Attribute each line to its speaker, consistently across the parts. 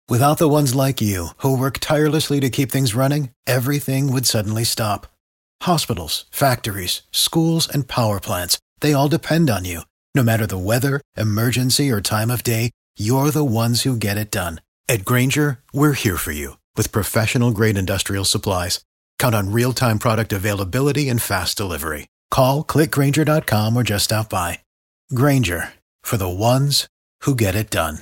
Speaker 1: Without the ones like you, who work tirelessly to keep things running, everything would suddenly stop. Hospitals, factories, schools, and power plants, they all depend on you. No matter the weather, emergency, or time of day, you're the ones who get it done. At Grainger, we're here for you with professional-grade industrial supplies. Count on real-time product availability and fast delivery. Call, click Grainger.com, or just stop by. Grainger, for the ones who get it done.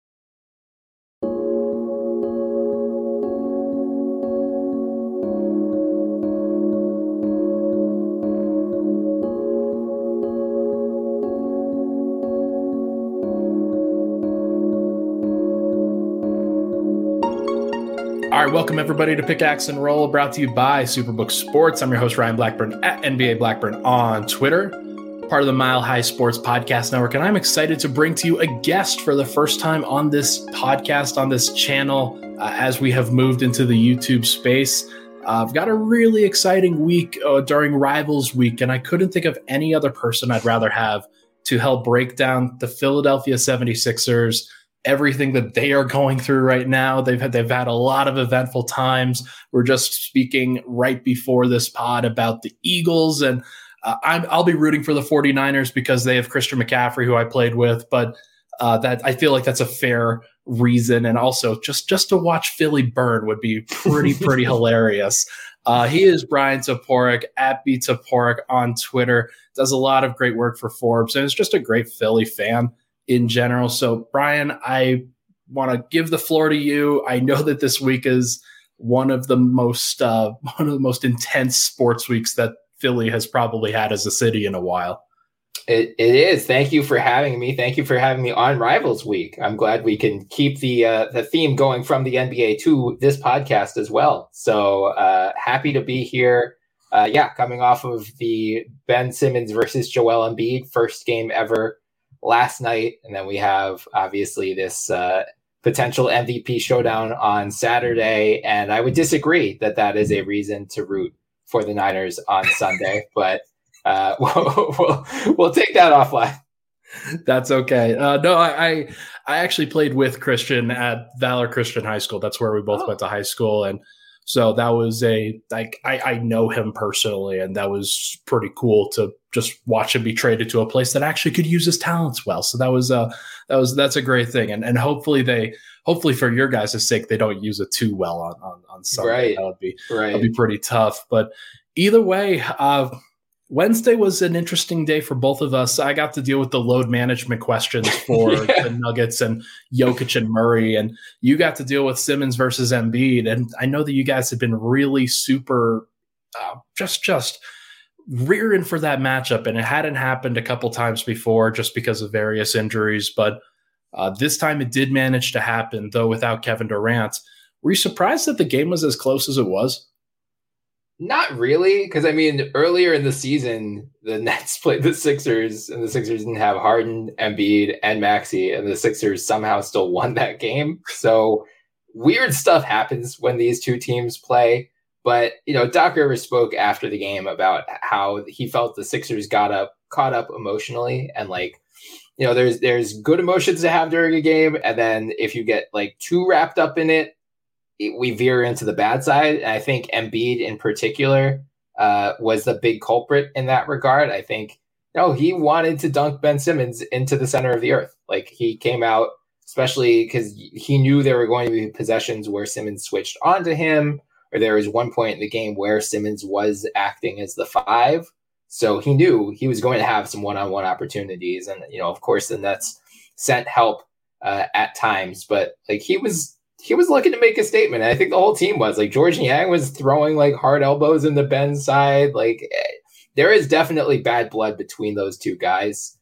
Speaker 2: All right, welcome everybody to Pickaxe and Roll, brought to you by Superbook Sports. I'm your host, Ryan Blackburn, at NBA Blackburn on Twitter, part of the Mile High Sports Podcast Network, and I'm excited to bring to you a guest for the first time on this podcast, on this channel, as we have moved into the YouTube space. I've got a really exciting week during Rivals Week, and I couldn't think of any other person I'd rather have to help break down the Philadelphia 76ers, everything that they are going through right now. They've had a lot of eventful times. We're just speaking right before this pod about the Eagles, and I'll be rooting for the 49ers because they have Christian McCaffrey, who I played with, but that I feel like that's a fair reason. And also just to watch Philly burn would be pretty hilarious. He is Brian Toporek at BToporek on Twitter, does a lot of great work for Forbes, and is just a great Philly fan in general. So Brian, I want to give the floor to you. I know that this week is one of the most intense sports weeks that Philly has probably had as a city in a while.
Speaker 3: It is. Thank you for having me. Thank you for having me on Rivals Week. I'm glad we can keep the theme going from the NBA to this podcast as well. So happy to be here. Coming off of the Ben Simmons versus Joel Embiid first game ever last night. And then we have obviously this potential MVP showdown on Saturday. And I would disagree that is a reason to root for the Niners on Sunday, but we'll take that offline.
Speaker 2: That's okay. No, I actually played with Christian at Valor Christian High School. That's where we both went to high school. And so that was I know him personally, and that was pretty cool to just watch him be traded to a place that actually could use his talents well. So that's a great thing. And hopefully for your guys' sake, they don't use it too well on Sunday.
Speaker 3: Right.
Speaker 2: That'd be pretty tough. But either way, Wednesday was an interesting day for both of us. I got to deal with the load management questions for the Nuggets and Jokic and Murray, and you got to deal with Simmons versus Embiid. And I know that you guys have been really super just rearing for that matchup, and it hadn't happened a couple times before just because of various injuries. But this time it did manage to happen, though without Kevin Durant. Were you surprised that the game was as close as it was?
Speaker 3: Not really, because I mean, earlier in the season, the Nets played the Sixers, and the Sixers didn't have Harden, Embiid, and Maxey, and the Sixers somehow still won that game. So weird stuff happens when these two teams play. But, Doc Rivers spoke after the game about how he felt the Sixers caught up emotionally, and there's good emotions to have during a game, and then if you get too wrapped up in it, we veer into the bad side. And I think Embiid in particular was the big culprit in that regard. I think, he wanted to dunk Ben Simmons into the center of the earth. He came out, especially because he knew there were going to be possessions where Simmons switched onto him, or there was one point in the game where Simmons was acting as the 5. So he knew he was going to have some one-on-one opportunities. And, of course, the Nets sent help at times, but he was looking to make a statement. And I think the whole team was. George Niang was throwing hard elbows in the Ben's side. There is definitely bad blood between those two guys.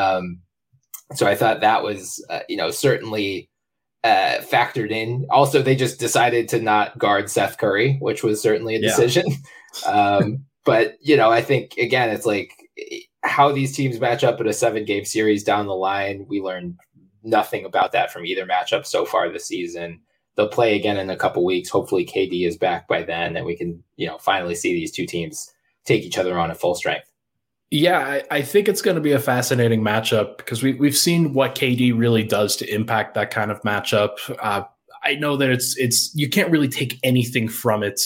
Speaker 3: So I thought that was, certainly factored in. Also, they just decided to not guard Seth Curry, which was certainly a decision. But, I think, again, it's how these teams match up in a 7-game series down the line. We learned nothing about that from either matchup so far this season. They'll play again in a couple weeks. Hopefully KD is back by then, and we can, finally see these two teams take each other on at full strength.
Speaker 2: Yeah, I think it's going to be a fascinating matchup because we've seen what KD really does to impact that kind of matchup. I know that it's you can't really take anything from it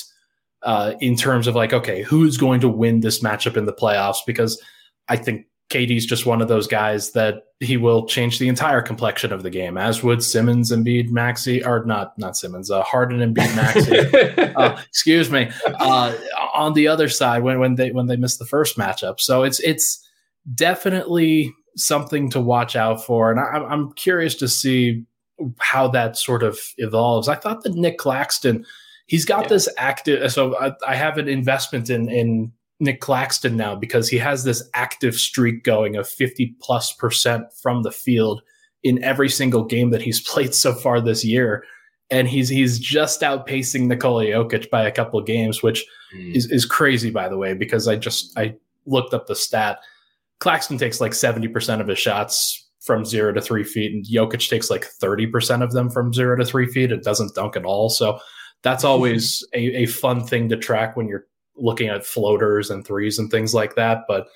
Speaker 2: in terms of like, okay, who's going to win this matchup in the playoffs? Because I think KD's just one of those guys that he will change the entire complexion of the game, as would Simmons, Embiid, Maxey, or not Simmons, Harden, Embiid, Maxey. Excuse me. On the other side, when they missed the first matchup, so it's definitely something to watch out for, and I'm curious to see how that sort of evolves. I thought that Nick Claxton, he's got this active. So I have an investment in Nick Claxton now because he has this active streak going of 50+% from the field in every single game that he's played so far this year. And he's just outpacing Nikola Jokic by a couple of games, which is crazy, by the way, because I looked up the stat. Claxton takes like 70% of his shots from 0 to 3 feet, and Jokic takes like 30% of them from 0 to 3 feet. It doesn't dunk at all. So that's always a fun thing to track when you're looking at floaters and threes and things like that. But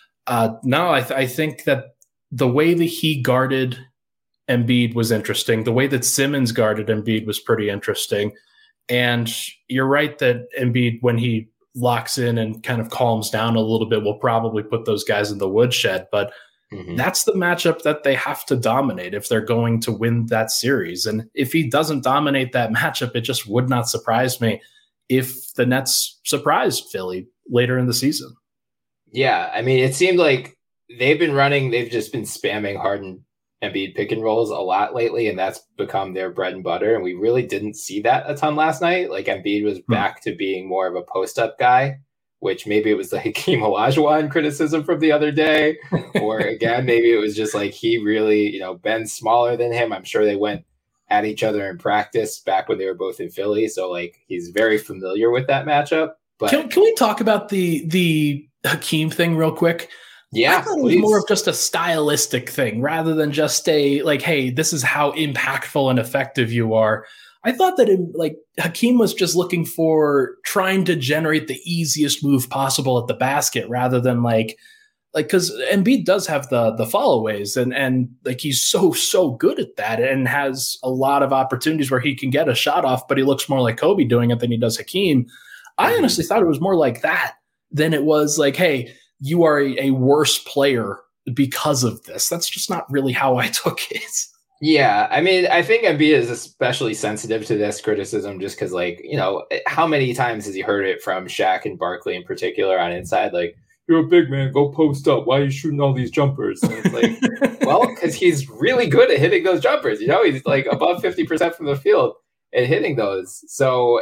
Speaker 2: no, I think that the way that he guarded Embiid was interesting. The way that Simmons guarded Embiid was pretty interesting. And you're right that Embiid, when he locks in and kind of calms down a little bit, will probably put those guys in the woodshed. But that's the matchup that they have to dominate if they're going to win that series. And if he doesn't dominate that matchup, it just would not surprise me if the Nets surprised Philly later in the season.
Speaker 3: Yeah, I mean, it seemed like they've just been spamming Harden Embiid pick and rolls a lot lately, and that's become their bread and butter. And we really didn't see that a ton last night. Like Embiid was back to being more of a post-up guy, which maybe it was the Hakeem Olajuwon criticism from the other day, or again, maybe it was just like he really, Ben's smaller than him. I'm sure they went at each other in practice back when they were both in Philly. So like he's very familiar with that matchup. But
Speaker 2: can we talk about the Hakeem thing real quick?
Speaker 3: Yeah,
Speaker 2: I thought it was more of just a stylistic thing rather than just a like, hey, this is how impactful and effective you are. I thought that Hakeem was just looking for trying to generate the easiest move possible at the basket rather than like because Embiid does have the followays and like he's so good at that and has a lot of opportunities where he can get a shot off, but he looks more like Kobe doing it than he does Hakeem. I honestly thought it was more like that than it was like, hey, you are a worse player because of this. That's just not really how I took it.
Speaker 3: Yeah, I mean, I think Embiid is especially sensitive to this criticism just because, how many times has he heard it from Shaq and Barkley in particular on inside? Like, you're a big man, go post up. Why are you shooting all these jumpers? And it's like, well, because he's really good at hitting those jumpers. He's like above 50% from the field at hitting those. So,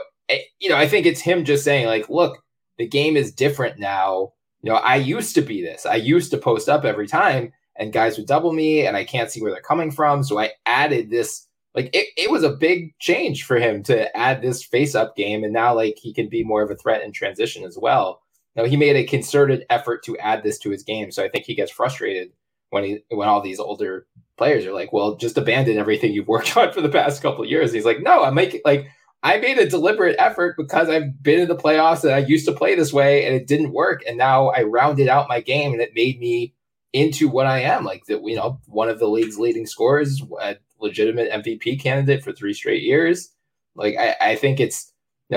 Speaker 3: I think it's him just saying, like, look, the game is different now. I used to be this. I used to post up every time and guys would double me and I can't see where they're coming from. So I added this, like it was a big change for him to add this face up game. And now like he can be more of a threat in transition as well. He made a concerted effort to add this to his game. So I think he gets frustrated when all these older players are like, well, just abandon everything you've worked on for the past couple of years. And he's like, no, I made a deliberate effort because I've been in the playoffs and I used to play this way and it didn't work. And now I rounded out my game and it made me into what I am, like one of the league's leading scorers, a legitimate MVP candidate for 3 straight years. Like, I think it's,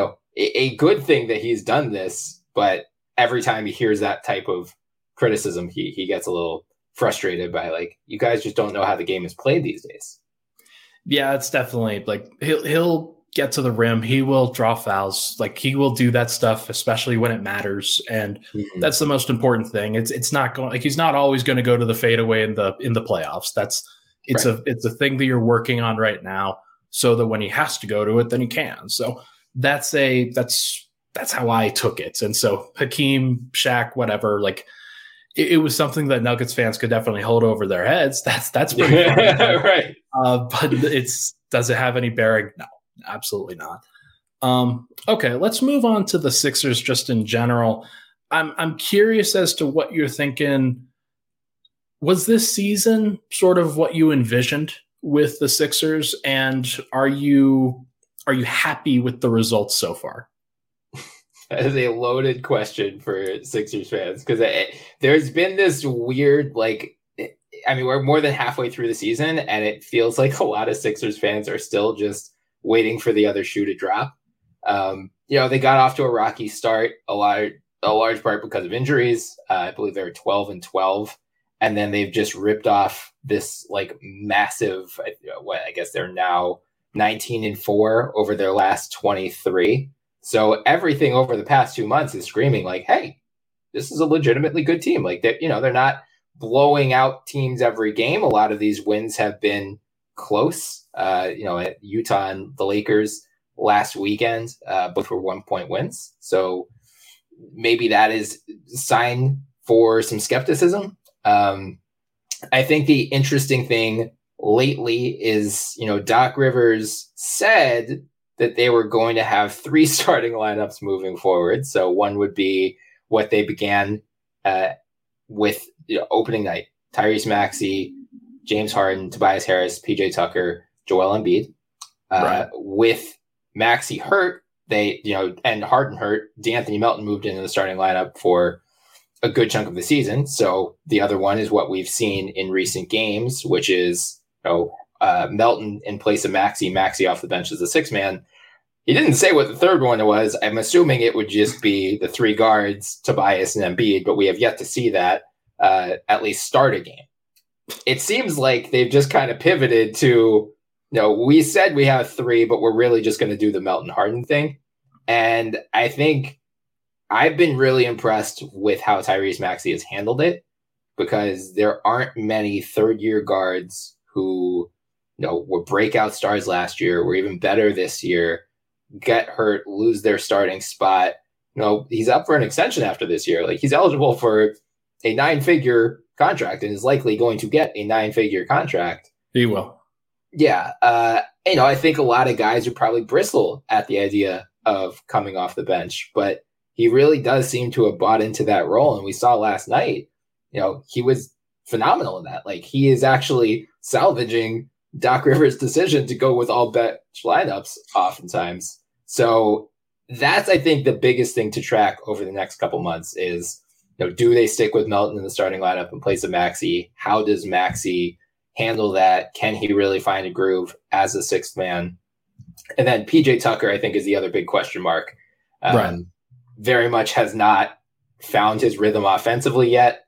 Speaker 3: a good thing that he's done this, but every time he hears that type of criticism, he gets a little frustrated by like, you guys just don't know how the game is played these days.
Speaker 2: Yeah, it's definitely like he'll get to the rim. He will draw fouls. Like he will do that stuff, especially when it matters. And that's the most important thing. It's not going like he's not always going to go to the fadeaway in the playoffs. It's a thing that you're working on right now, so that when he has to go to it, then he can. So that's how I took it. And so Hakeem, Shaq, whatever, like it was something that Nuggets fans could definitely hold over their heads. That's pretty fun.
Speaker 3: Right.
Speaker 2: But does it have any bearing? No. Absolutely not. Okay, let's move on to the Sixers just in general. I'm curious as to what you're thinking. Was this season sort of what you envisioned with the Sixers, and are you happy with the results so far?
Speaker 3: That is a loaded question for Sixers fans because there's been this weird we're more than halfway through the season and it feels like a lot of Sixers fans are still just waiting for the other shoe to drop. They got off to a rocky start, a large part because of injuries. I believe they were 12-12, and then they've just ripped off this like massive. I guess they're now 19-4 over their last 23. So everything over the past 2 months is screaming like, "Hey, this is a legitimately good team." Like they're not blowing out teams every game. A lot of these wins have been close. At Utah and the Lakers last weekend, both were 1-point wins. So maybe that is a sign for some skepticism. I think the interesting thing lately is, Doc Rivers said that they were going to have 3 starting lineups moving forward. So one would be what they began with opening night: Tyrese Maxey, James Harden, Tobias Harris, PJ Tucker, Joel Embiid. Right. With Maxey hurt, and Harden hurt, DeAnthony Melton moved into the starting lineup for a good chunk of the season. So the other one is what we've seen in recent games, which is Melton in place of Maxey off the bench as a 6-man. He didn't say what the third one was. I'm assuming it would just be the 3 guards, Tobias and Embiid, but we have yet to see that at least start a game. It seems like they've just kind of pivoted to, we said we have 3, but we're really just going to do the Melton Harden thing. And I think I've been really impressed with how Tyrese Maxey has handled it, because there aren't many third-year guards who, were breakout stars last year, were even better this year, get hurt, lose their starting spot. He's up for an extension after this year. Like, he's eligible for a 9-figure contract and is likely going to get a 9-figure contract.
Speaker 2: He will.
Speaker 3: Yeah. I think a lot of guys would probably bristle at the idea of coming off the bench, but he really does seem to have bought into that role. And we saw last night, he was phenomenal in that. Like, he is actually salvaging Doc Rivers' decision to go with all bench lineups oftentimes. So that's, I think, the biggest thing to track over the next couple months is, do they stick with Melton in the starting lineup in place of Maxey? How does Maxey handle that? Can he really find a groove as a 6th man? And then PJ Tucker, I think, is the other big question mark.
Speaker 2: Right.
Speaker 3: Very much has not found his rhythm offensively yet.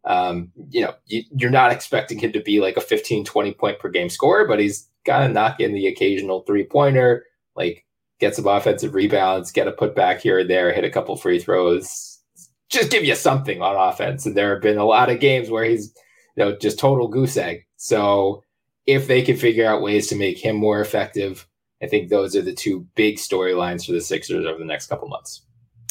Speaker 3: You're not expecting him to be like a 15, 20 point per game scorer, but he's got to knock in the occasional 3-pointer, like get some offensive rebounds, get a putback here or there, hit a couple free throws, just give you something on offense. And there have been a lot of games where he's, just total goose egg. So if they can figure out ways to make him more effective, I think those are the 2 big storylines for the Sixers over the next couple months.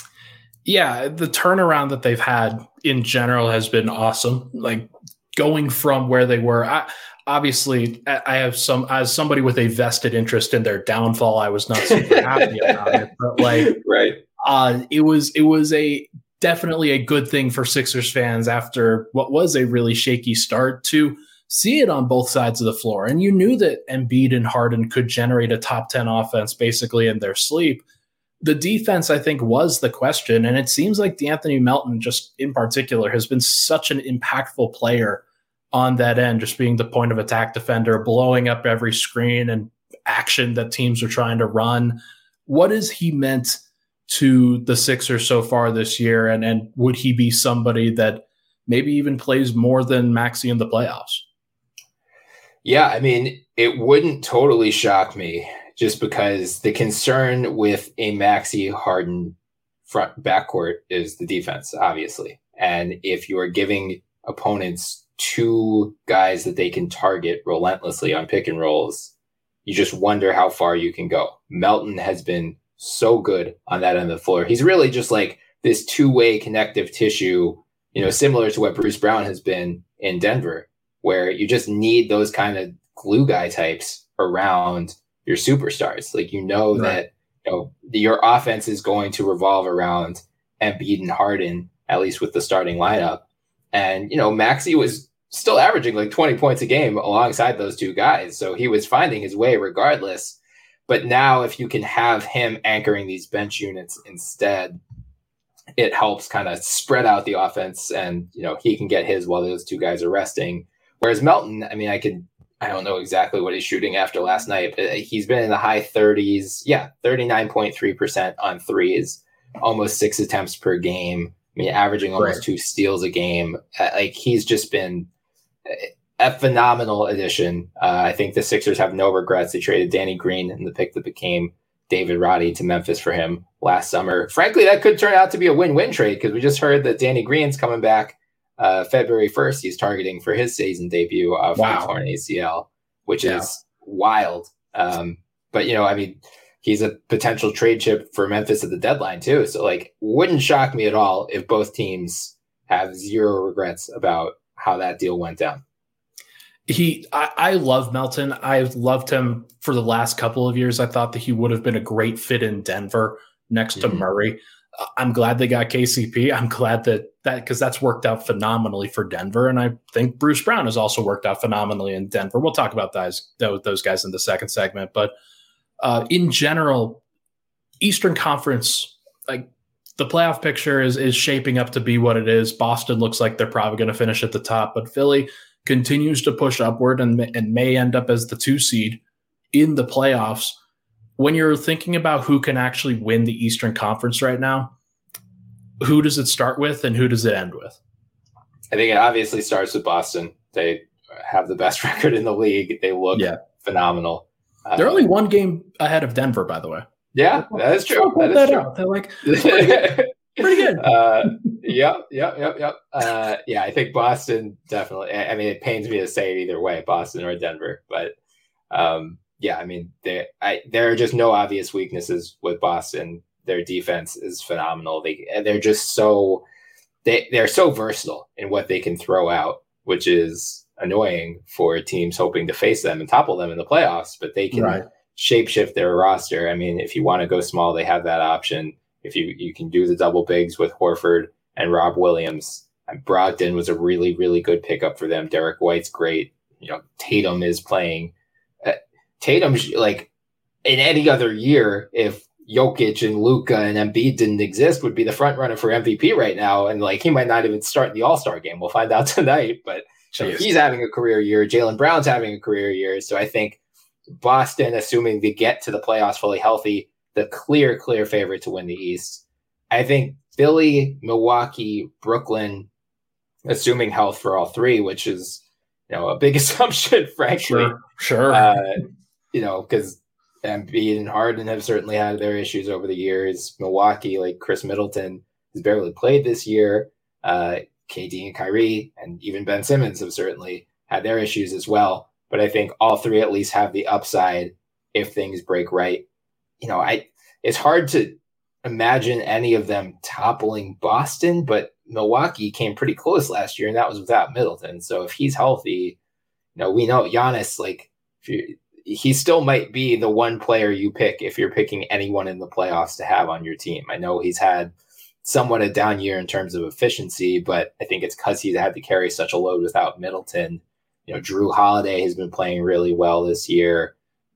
Speaker 2: Yeah, the turnaround that they've had in general has been awesome. Like, going from where they were, obviously, I have as somebody with a vested interest in their downfall, I was not super happy about it. But
Speaker 3: right,
Speaker 2: it was definitely a good thing for Sixers fans after what was a really shaky start to see it on both sides of the floor. And you knew that Embiid and Harden could generate a top 10 offense basically in their sleep. The defense, I think, was the question. And it seems like DeAnthony Melton, just in particular, has been such an impactful player on that end, just being the point of attack defender, blowing up every screen and action that teams are trying to run. What has he meant to the Sixers so far this year? And would he be somebody that maybe even plays more than Maxey in the playoffs?
Speaker 3: Yeah, I mean, it wouldn't totally shock me, just because the concern with a Maxey Harden front backcourt is the defense, obviously. And if you are giving opponents 2 guys that they can target relentlessly on pick and rolls, you just wonder how far you can go. Melton has been so good on that end of the floor. He's really just like this 2-way connective tissue, similar to what Bruce Brown has been in Denver, where you just need those kind of glue guy types around your superstars. Like, right. That, your offense is going to revolve around Embiid and Harden, at least with the starting lineup. And, Maxey was still averaging like 20 points a game alongside those 2 guys. So he was finding his way regardless. But now if you can have him anchoring these bench units instead, it helps kind of spread out the offense, and, he can get his while those 2 guys are resting. Whereas Melton, I mean, I could I don't know exactly what he's shooting after last night, but he's been in the high 30s. Yeah, 39.3% on threes, almost 6 attempts per game. I mean, averaging almost 2 steals a game. Like, he's just been a phenomenal addition. I think the Sixers have no regrets. They traded Danny Green and the pick that became David Roddy to Memphis for him last summer. Frankly, that could turn out to be a win-win trade, because we just heard that Danny Green's coming back February 1st. He's targeting for his season debut from torn ACL, which is wild. But, you know, I mean, he's a potential trade chip for Memphis at the deadline too. So, like, wouldn't shock me at all if both teams have zero regrets about how that deal went down.
Speaker 2: I love Melton. I've loved him for the last couple of years. I thought that he would have been a great fit in Denver next to Murray. I'm glad they got KCP. I'm glad that because that's worked out phenomenally for Denver. And I think Bruce Brown has also worked out phenomenally in Denver. We'll talk about those guys in the second segment. But in general, Eastern Conference, like, the playoff picture is shaping up to be what it is. Boston looks like they're probably going to finish at the top, but Philly continues to push upward and may end up as the 2 seed in the playoffs. When you're thinking about who can actually win the Eastern Conference right now, who does it start with and who does it end with?
Speaker 3: I think it obviously starts with Boston. They have the best record in the league. They look phenomenal.
Speaker 2: They're only 1 game ahead of Denver, by the way.
Speaker 3: Yeah, that is true. That is true.
Speaker 2: They're like, pretty good.
Speaker 3: Yep. Yeah, I think Boston definitely. I mean, it pains me to say it either way, Boston or Denver. But yeah, I mean, there are just no obvious weaknesses with Boston. Their defense is phenomenal. They're just so they're so versatile in what they can throw out, which is annoying for teams hoping to face them and topple them in the playoffs. But they can shapeshift their roster. I mean, if you want to go small, they have that option. If you can do the double bigs with Horford and Rob Williams, and Brogdon was a really, really good pickup for them. Derek White's great. You know, Tatum is playing. Tatum's, like, in any other year, if Jokic and Luka and Embiid didn't exist, would be the front runner for MVP right now. And, like, he might not even start in the All-Star game. We'll find out tonight. But he's having a career year. Jaylen Brown's having a career year. So I think Boston, assuming they get to the playoffs fully healthy, the clear favorite to win the East. I think Philly, Milwaukee, Brooklyn, assuming health for all 3, which is, you know, a big assumption, frankly.
Speaker 2: Sure.
Speaker 3: You know, because Embiid and Harden have certainly had their issues over the years. Milwaukee, like Chris Middleton, has barely played this year. KD and Kyrie and even Ben Simmons have certainly had their issues as well. But I think all 3 at least have the upside if things break right. You know, it's hard to imagine any of them toppling Boston, but Milwaukee came pretty close last year, and that was without Middleton. So if he's healthy, you know, we know Giannis, like, he still might be the one player you pick if you're picking anyone in the playoffs to have on your team. I know he's had somewhat a down year in terms of efficiency, but I think it's because he's had to carry such a load without Middleton. You know, Drew Holiday has been playing really well this year.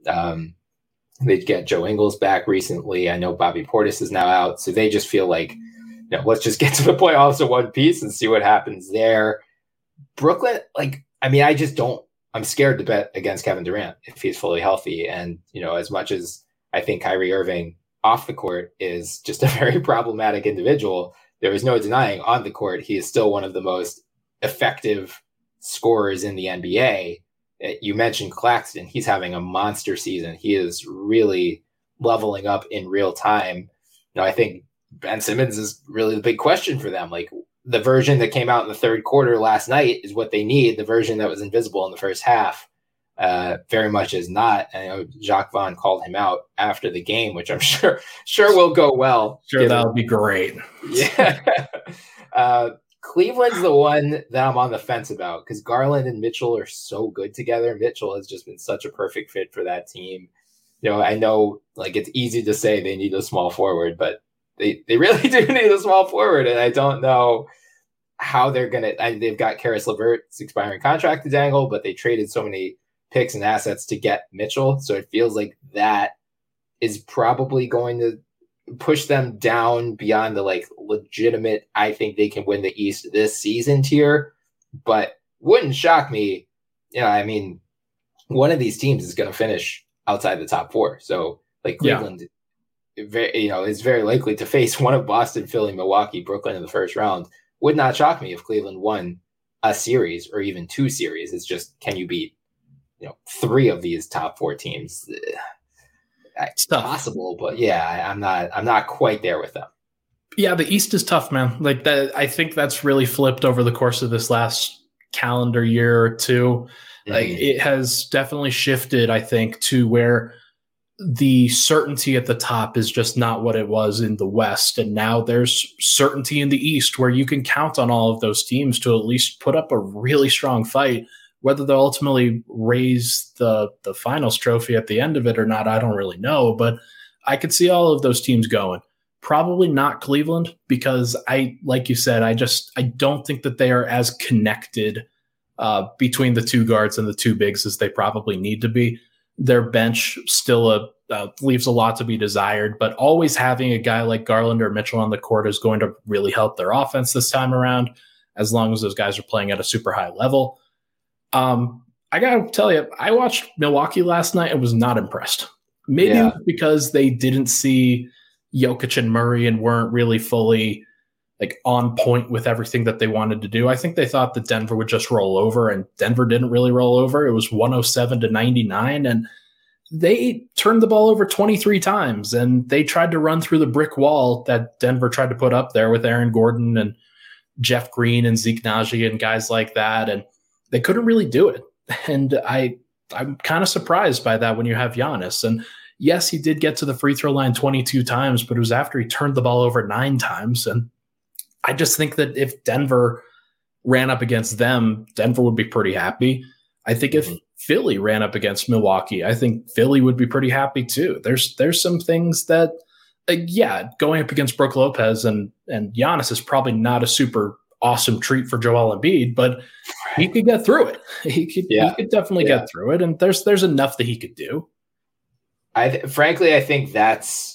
Speaker 3: They get Joe Ingles back recently. I know Bobby Portis is now out. So they just feel like, you know, let's just get to the playoffs in one piece and see what happens there. Brooklyn, like, I mean, I'm scared to bet against Kevin Durant if he's fully healthy. And, you know, as much as I think Kyrie Irving off the court is just a very problematic individual, there is no denying on the court, he is still one of the most effective scorers in the NBA. You mentioned Claxton. He's having a monster season. He is really leveling up in real time. You know, I think Ben Simmons is really the big question for them. Like, the version that came out in the third quarter last night is what they need. The version that was invisible in the first half very much is not. And I know Jacques Vaughn called him out after the game, which I'm sure will go well.
Speaker 2: Sure, that'll be great.
Speaker 3: Yeah. Cleveland's the one that I'm on the fence about because Garland and Mitchell are so good together. Mitchell has just been such a perfect fit for that team. You know, I know, like, it's easy to say they need a small forward, but they really do need a small forward. And I don't know how they're going to, they've got Karis LeVert's expiring contract to dangle, but they traded so many picks and assets to get Mitchell. So it feels like that is probably going to push them down beyond the, like, legitimate, I think they can win the East this season tier, but wouldn't shock me. You know, I mean, one of these teams is going to finish outside the top 4. So like Cleveland, is very likely to face one of Boston, Philly, Milwaukee, Brooklyn in the first round. Would not shock me if Cleveland won a series or even 2 series. It's just, can you beat 3 of these top 4 teams? It's possible, but I'm not quite there with them.
Speaker 2: Yeah, the East is tough, man. Like that, I think that's really flipped over the course of this last calendar year or two. Like it has definitely shifted, I think, to where the certainty at the top is just not what it was in the West. And now there's certainty in the East where you can count on all of those teams to at least put up a really strong fight. Whether they'll ultimately raise the finals trophy at the end of it or not, I don't really know. But I could see all of those teams going. Probably not Cleveland, because like you said, I don't think that they are as connected between the 2 guards and the 2 bigs as they probably need to be. Their bench still leaves a lot to be desired, but always having a guy like Garland or Mitchell on the court is going to really help their offense this time around, as long as those guys are playing at a super high level. I got to tell you, I watched Milwaukee last night and was not impressed. Maybe because they didn't see Jokic and Murray and weren't really fully like on point with everything that they wanted to do. I think they thought that Denver would just roll over, and Denver didn't really roll over. It was 107-99, and they turned the ball over 23 times, and they tried to run through the brick wall that Denver tried to put up there with Aaron Gordon and Jeff Green and Zeke Naji and guys like that, and they couldn't really do it. And I'm kind of surprised by that when you have Giannis. And yes, he did get to the free throw line 22 times, but it was after he turned the ball over 9 times. And I just think that if Denver ran up against them, Denver would be pretty happy. I think if Philly ran up against Milwaukee, I think Philly would be pretty happy too. There's some things that, going up against Brook Lopez and Giannis is probably not a super awesome treat for Joel Embiid, but he could get through it. He could definitely get through it, and there's enough that he could do.
Speaker 3: Frankly, I think that's,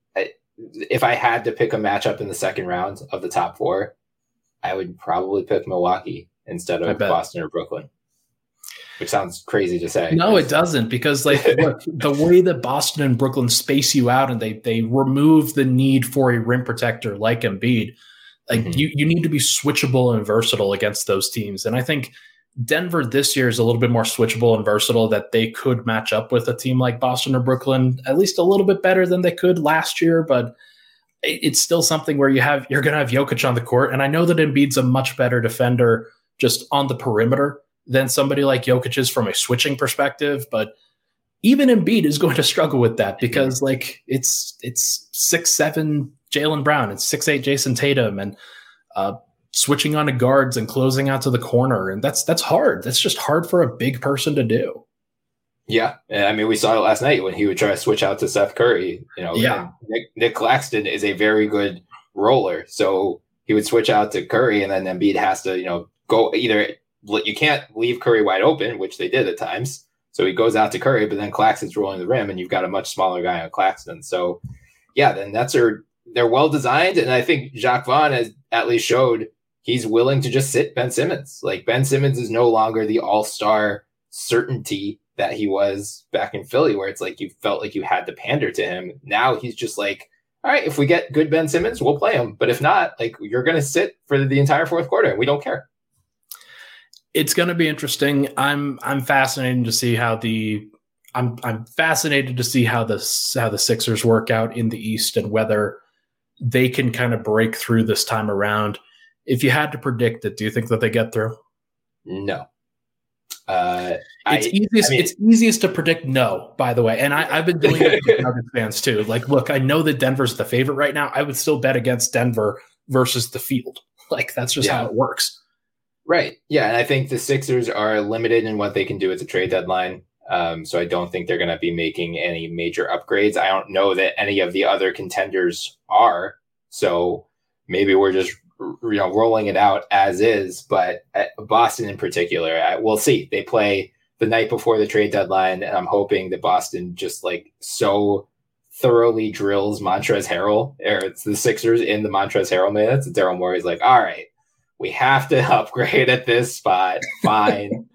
Speaker 3: if I had to pick a matchup in the second round of the top 4, I would probably pick Milwaukee instead of Boston or Brooklyn, which sounds crazy to say.
Speaker 2: No, it doesn't, because look, the way that Boston and Brooklyn space you out and they remove the need for a rim protector like Embiid, you need to be switchable and versatile against those teams. And I think Denver this year is a little bit more switchable and versatile, that they could match up with a team like Boston or Brooklyn at least a little bit better than they could last year. But it's still something where you're going to have Jokic on the court. And I know that Embiid's a much better defender just on the perimeter than somebody like Jokic is from a switching perspective. But even Embiid is going to struggle with that, because it's 6'7" Jaylen Brown and 6'8" Jason Tatum, and switching on to guards and closing out to the corner. And that's hard. That's just hard for a big person to do.
Speaker 3: Yeah. I mean, we saw it last night when he would try to switch out to Seth Curry. Nick Claxton is a very good roller. So he would switch out to Curry, and then Embiid has to, go either. You can't leave Curry wide open, which they did at times. So he goes out to Curry, but then Claxton's rolling the rim, and you've got a much smaller guy on Claxton. So then they're well designed. And I think Jacques Vaughn has at least showed he's willing to just sit Ben Simmons. Like, Ben Simmons is no longer the all-star certainty that he was back in Philly, where it's like you felt like you had to pander to him. Now he's just like, all right, if we get good Ben Simmons, we'll play him. But if not, you're going to sit for the entire fourth quarter, and we don't care.
Speaker 2: It's going to be interesting. I'm fascinated to see how I'm fascinated to see how the Sixers work out in the East, and whether they can kind of break through this time around. If you had to predict it, do you think that they get through?
Speaker 3: No.
Speaker 2: It's easiest to predict no, by the way. And I've been doing it with Nuggets fans too. Look, I know that Denver's the favorite right now. I would still bet against Denver versus the field. That's just how it works.
Speaker 3: Right. Yeah. And I think the Sixers are limited in what they can do at the trade deadline. So I don't think they're going to be making any major upgrades. I don't know that any of the other contenders are. So maybe we're just rolling it out as is. But Boston in particular, we'll see. They play the night before the trade deadline, and I'm hoping that Boston just so thoroughly drills Montrezl Harrell, or it's the Sixers in the Montrezl Harrell minutes. Daryl Morey's like, all right, we have to upgrade at this spot. Fine.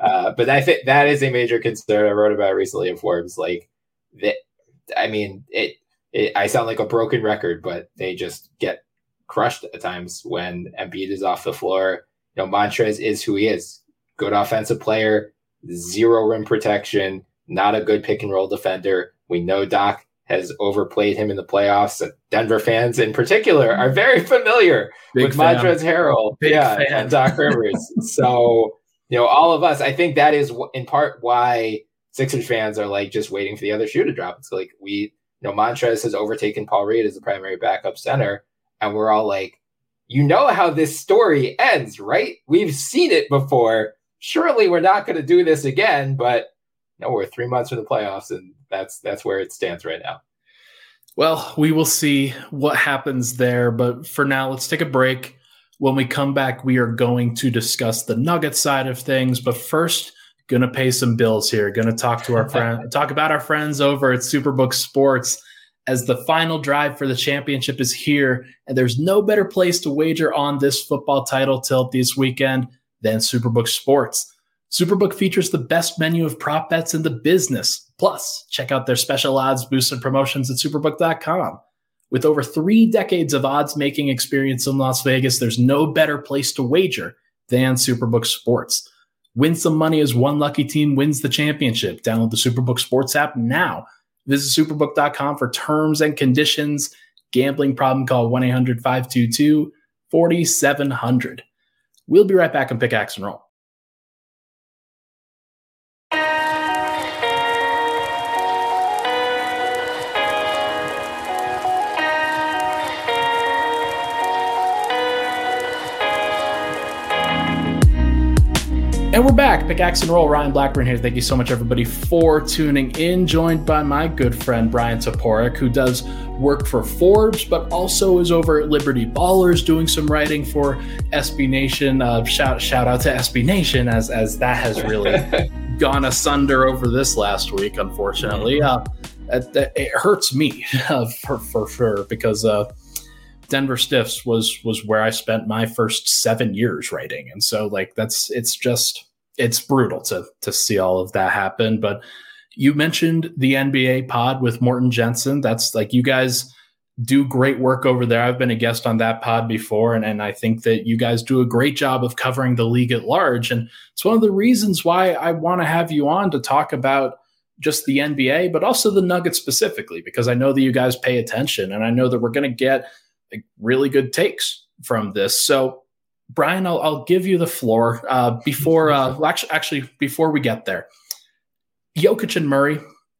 Speaker 3: But I think that is a major concern. I wrote about it recently in Forbes. Like that, I mean, I sound like a broken record, but they just get crushed at times when Embiid is off the floor. Montrez is who he is. Good offensive player, zero rim protection, not a good pick and roll defender. We know Doc has overplayed him in the playoffs. Denver fans in particular are very familiar with Montrezl Harrell and Doc Rivers. So, all of us, I think that is in part why Sixers fans are like just waiting for the other shoe to drop. It's like Montrez has overtaken Paul Reed as the primary backup center. And we're all like, how this story ends, right? We've seen it before. Surely we're not going to do this again, but we're 3 months from the playoffs, and that's where it stands right now.
Speaker 2: Well, we will see what happens there, but for now, let's take a break. When we come back, we are going to discuss the Nuggets side of things, but first, going to pay some bills here. Going to talk to talk about our friends over at Superbook Sports, as the final drive for the championship is here, and there's no better place to wager on this football title tilt this weekend than Superbook Sports. Superbook features the best menu of prop bets in the business. Plus, check out their special odds, boosts, and promotions at superbook.com. With over 3 decades of odds-making experience in Las Vegas, there's no better place to wager than Superbook Sports. Win some money as one lucky team wins the championship. Download the Superbook Sports app now. Visit superbook.com for terms and conditions. Gambling problem, call 1-800-522-4700. We'll be right back on Pickaxe and Roll. And we're back. Pickaxe and Roll. Ryan Blackburn here. Thank you so much, everybody, for tuning in. Joined by my good friend, Brian Toporek, who does work for Forbes, but also is over at Liberty Ballers doing some writing for SB Nation. Shout out to SB Nation, as that has really gone asunder over this last week, unfortunately. It hurts me for sure, because Denver Stiffs was where I spent my first 7 years writing. And so it's brutal to see all of that happen. But you mentioned the NBA pod with Morton Jensen. That's like, you guys do great work over there. I've been a guest on that pod before, and I think that you guys do a great job of covering the league at large. And it's one of the reasons why I want to have you on to talk about just the NBA, but also the Nuggets specifically, because I know that you guys pay attention, and I know that we're going to get really good takes from this. So, Brian, I'll give you the floor. Before we get there, Jokic and Murray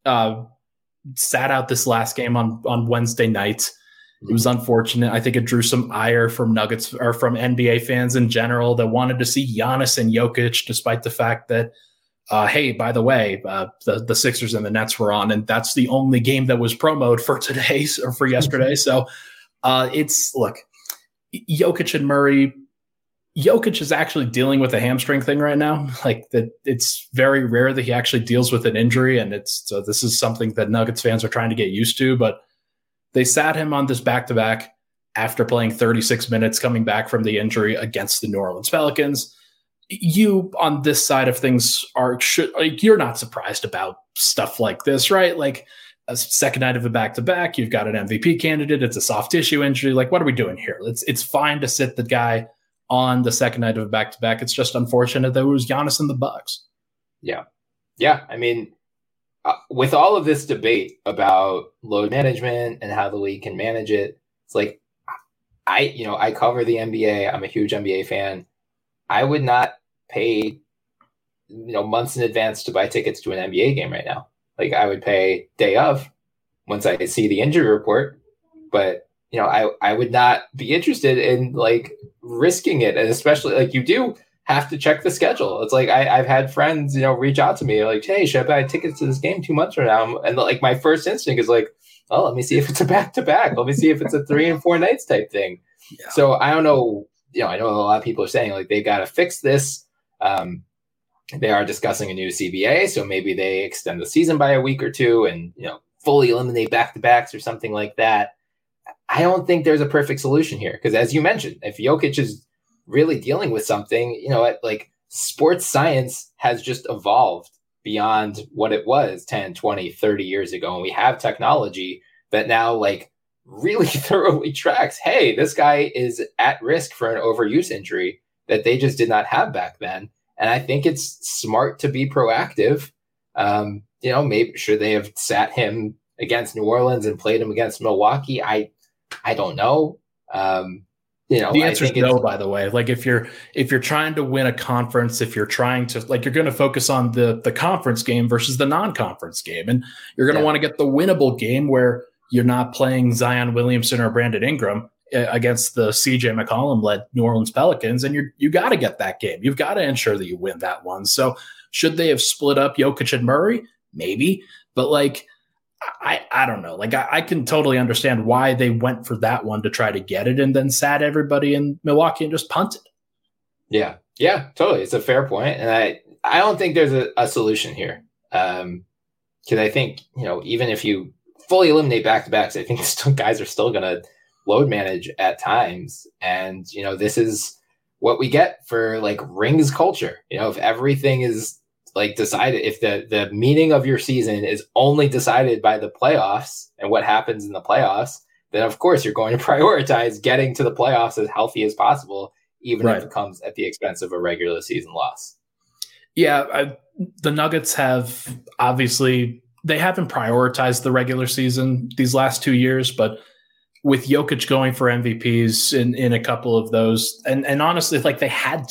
Speaker 2: sat out this last game on Wednesday night. It was unfortunate. I think it drew some ire from Nuggets or from NBA fans in general that wanted to see Giannis and Jokic, despite the fact that, hey, by the way, the Sixers and the Nets were on, and that's the only game that was promoted for today or for yesterday. So look, Jokic and Murray. Jokic is actually dealing with a hamstring thing right now. Like, that, it's very rare that he actually deals with an injury, and so this is something that Nuggets fans are trying to get used to. But they sat him on this back-to-back after playing 36 minutes, coming back from the injury against the New Orleans Pelicans. You, on this side of things, you're not surprised about stuff like this, right? Like, a second night of a back-to-back, you've got an MVP candidate. It's a soft tissue injury. Like, what are we doing here? It's fine to sit the guy on the second night of a back-to-back. It's just unfortunate that it was Giannis and the Bucks. Yeah. I mean, with all of this debate about load management and how the league can manage it, it's like, I cover the NBA. I'm a huge NBA fan. I would not pay, months in advance to buy tickets to an NBA game right now. Like, I would pay day of once I see the injury report, but I would not be interested in risking it. And especially you do have to check the schedule. It's like, I've had friends, reach out to me like, hey, should I buy tickets to this game 2 months from now? And my first instinct is like, oh, let me see if it's a back-to-back. Let me see if it's a 3 and 4 nights type thing. Yeah. So I don't know. I know a lot of people are saying they've got to fix this. They are discussing a new CBA. So maybe they extend the season by a week or two and, fully eliminate back-to-backs or something like that. I don't think there's a perfect solution here, because as you mentioned, if Jokic is really dealing with something, sports science
Speaker 3: has just evolved beyond what it was 10, 20, 30 years ago. And we have technology that now like really thoroughly tracks, hey, this guy is at risk for an overuse injury that they just did not have back then. And I think it's smart to be proactive. Maybe should they have sat him against New Orleans and played him against Milwaukee? I don't know.
Speaker 2: The answer is no, by the way. Like if you're trying to win a conference, if you're trying to like, you're going to focus on the conference game versus the non-conference game. And you're going to want to get the winnable game where you're not playing Zion Williamson or Brandon Ingram against the CJ McCollum-led New Orleans Pelicans. And you got to get that game. You've got to ensure that you win that one. So should they have split up Jokic and Murray? Maybe. But like, I don't know. Like I can totally understand why they went for that one to try to get it and then sat everybody in Milwaukee and just punted.
Speaker 3: Yeah, totally. It's a fair point. And I don't think there's a solution here. Because I think, even if you fully eliminate back-to-backs, I think guys are still going to load manage at times. And, this is what we get for like rings culture. If everything is like decided, if the meaning of your season is only decided by the playoffs and what happens in the playoffs, then of course you're going to prioritize getting to the playoffs as healthy as possible, even if it comes at the expense of a regular season loss.
Speaker 2: Yeah. The Nuggets have obviously, they haven't prioritized the regular season these last 2 years, but with Jokic going for MVPs in a couple of those, and honestly, like they had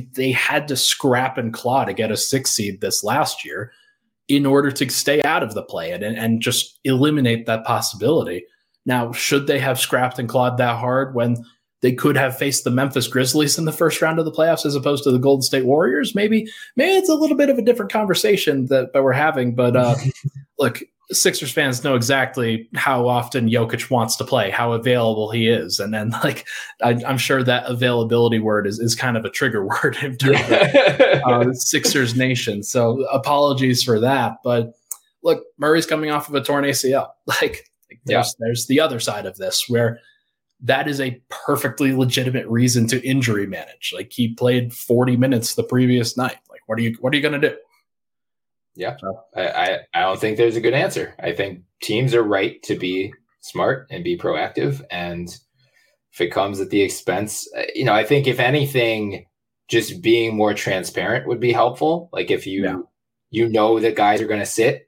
Speaker 2: to scrap and claw to get a 6 seed this last year in order to stay out of the play-in and just eliminate that possibility. Now, should they have scrapped and clawed that hard when they could have faced the Memphis Grizzlies in the first round of the playoffs as opposed to the Golden State Warriors? Maybe it's a little bit of a different conversation that we're having, but look, Sixers fans know exactly how often Jokic wants to play, how available he is. And then like, I'm sure that availability word is kind of a trigger word in terms of Sixers nation. So apologies for that. But look, Murray's coming off of a torn ACL. There's the other side of this where that is a perfectly legitimate reason to injury manage. Like he played 40 minutes the previous night. Like, what are you going to do?
Speaker 3: Yeah, I don't think there's a good answer. I think teams are right to be smart and be proactive. And if it comes at the expense, I think if anything, just being more transparent would be helpful. Like if you know that guys are going to sit,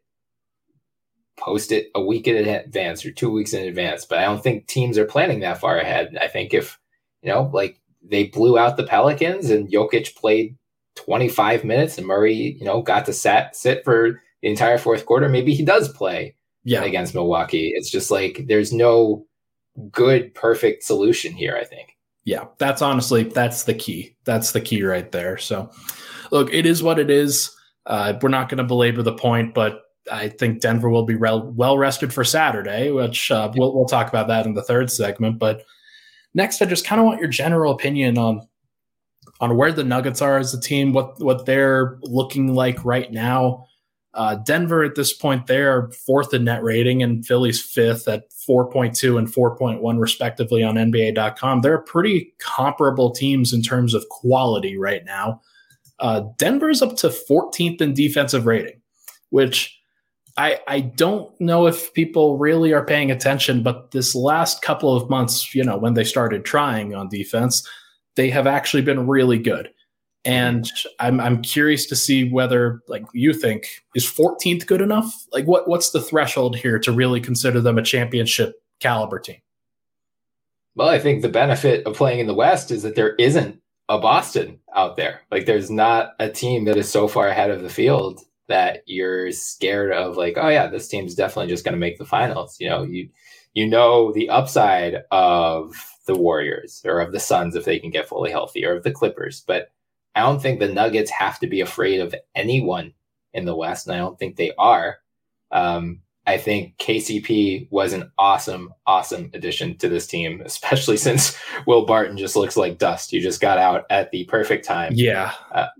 Speaker 3: post it a week in advance or 2 weeks in advance. But I don't think teams are planning that far ahead. I think if, like they blew out the Pelicans and Jokic played 25 minutes and Murray, got to sit for the entire fourth quarter, maybe he does play against Milwaukee. It's just like there's no good, perfect solution here, I think.
Speaker 2: Yeah, that's the key. That's the key right there. So, look, it is what it is. We're not going to belabor the point, but I think Denver will be well rested for Saturday, which we'll talk about that in the third segment. But next, I just kind of want your general opinion on where the Nuggets are as a team, what they're looking like right now. Denver at this point, they're fourth in net rating and Philly's fifth at 4.2 and 4.1 respectively on NBA.com. They're pretty comparable teams in terms of quality right now. Denver's up to 14th in defensive rating, which I don't know if people really are paying attention, but this last couple of months, when they started trying on defense, they have actually been really good. And I'm curious to see whether, like, you think, is 14th good enough? Like, what's the threshold here to really consider them a championship caliber team?
Speaker 3: Well, I think the benefit of playing in the West is that there isn't a Boston out there. Like, there's not a team that is so far ahead of the field that you're scared of, like, oh yeah, this team's definitely just going to make the finals. You know the upside of the Warriors or of the Suns if they can get fully healthy, or of the Clippers. But I don't think the Nuggets have to be afraid of anyone in the West, and I don't think they are. I think KCP was an awesome addition to this team, especially since Will Barton just looks like dust. You just got out at the perfect time.
Speaker 2: Yeah.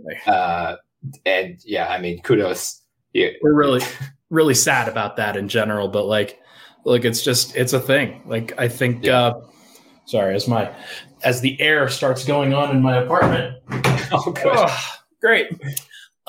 Speaker 3: And yeah, I mean, kudos. Yeah.
Speaker 2: We're really, really sad about that in general, but like, look, it's a thing. Like, I think, sorry, as the air starts going on in my apartment.
Speaker 3: Oh, good.
Speaker 2: Oh, great.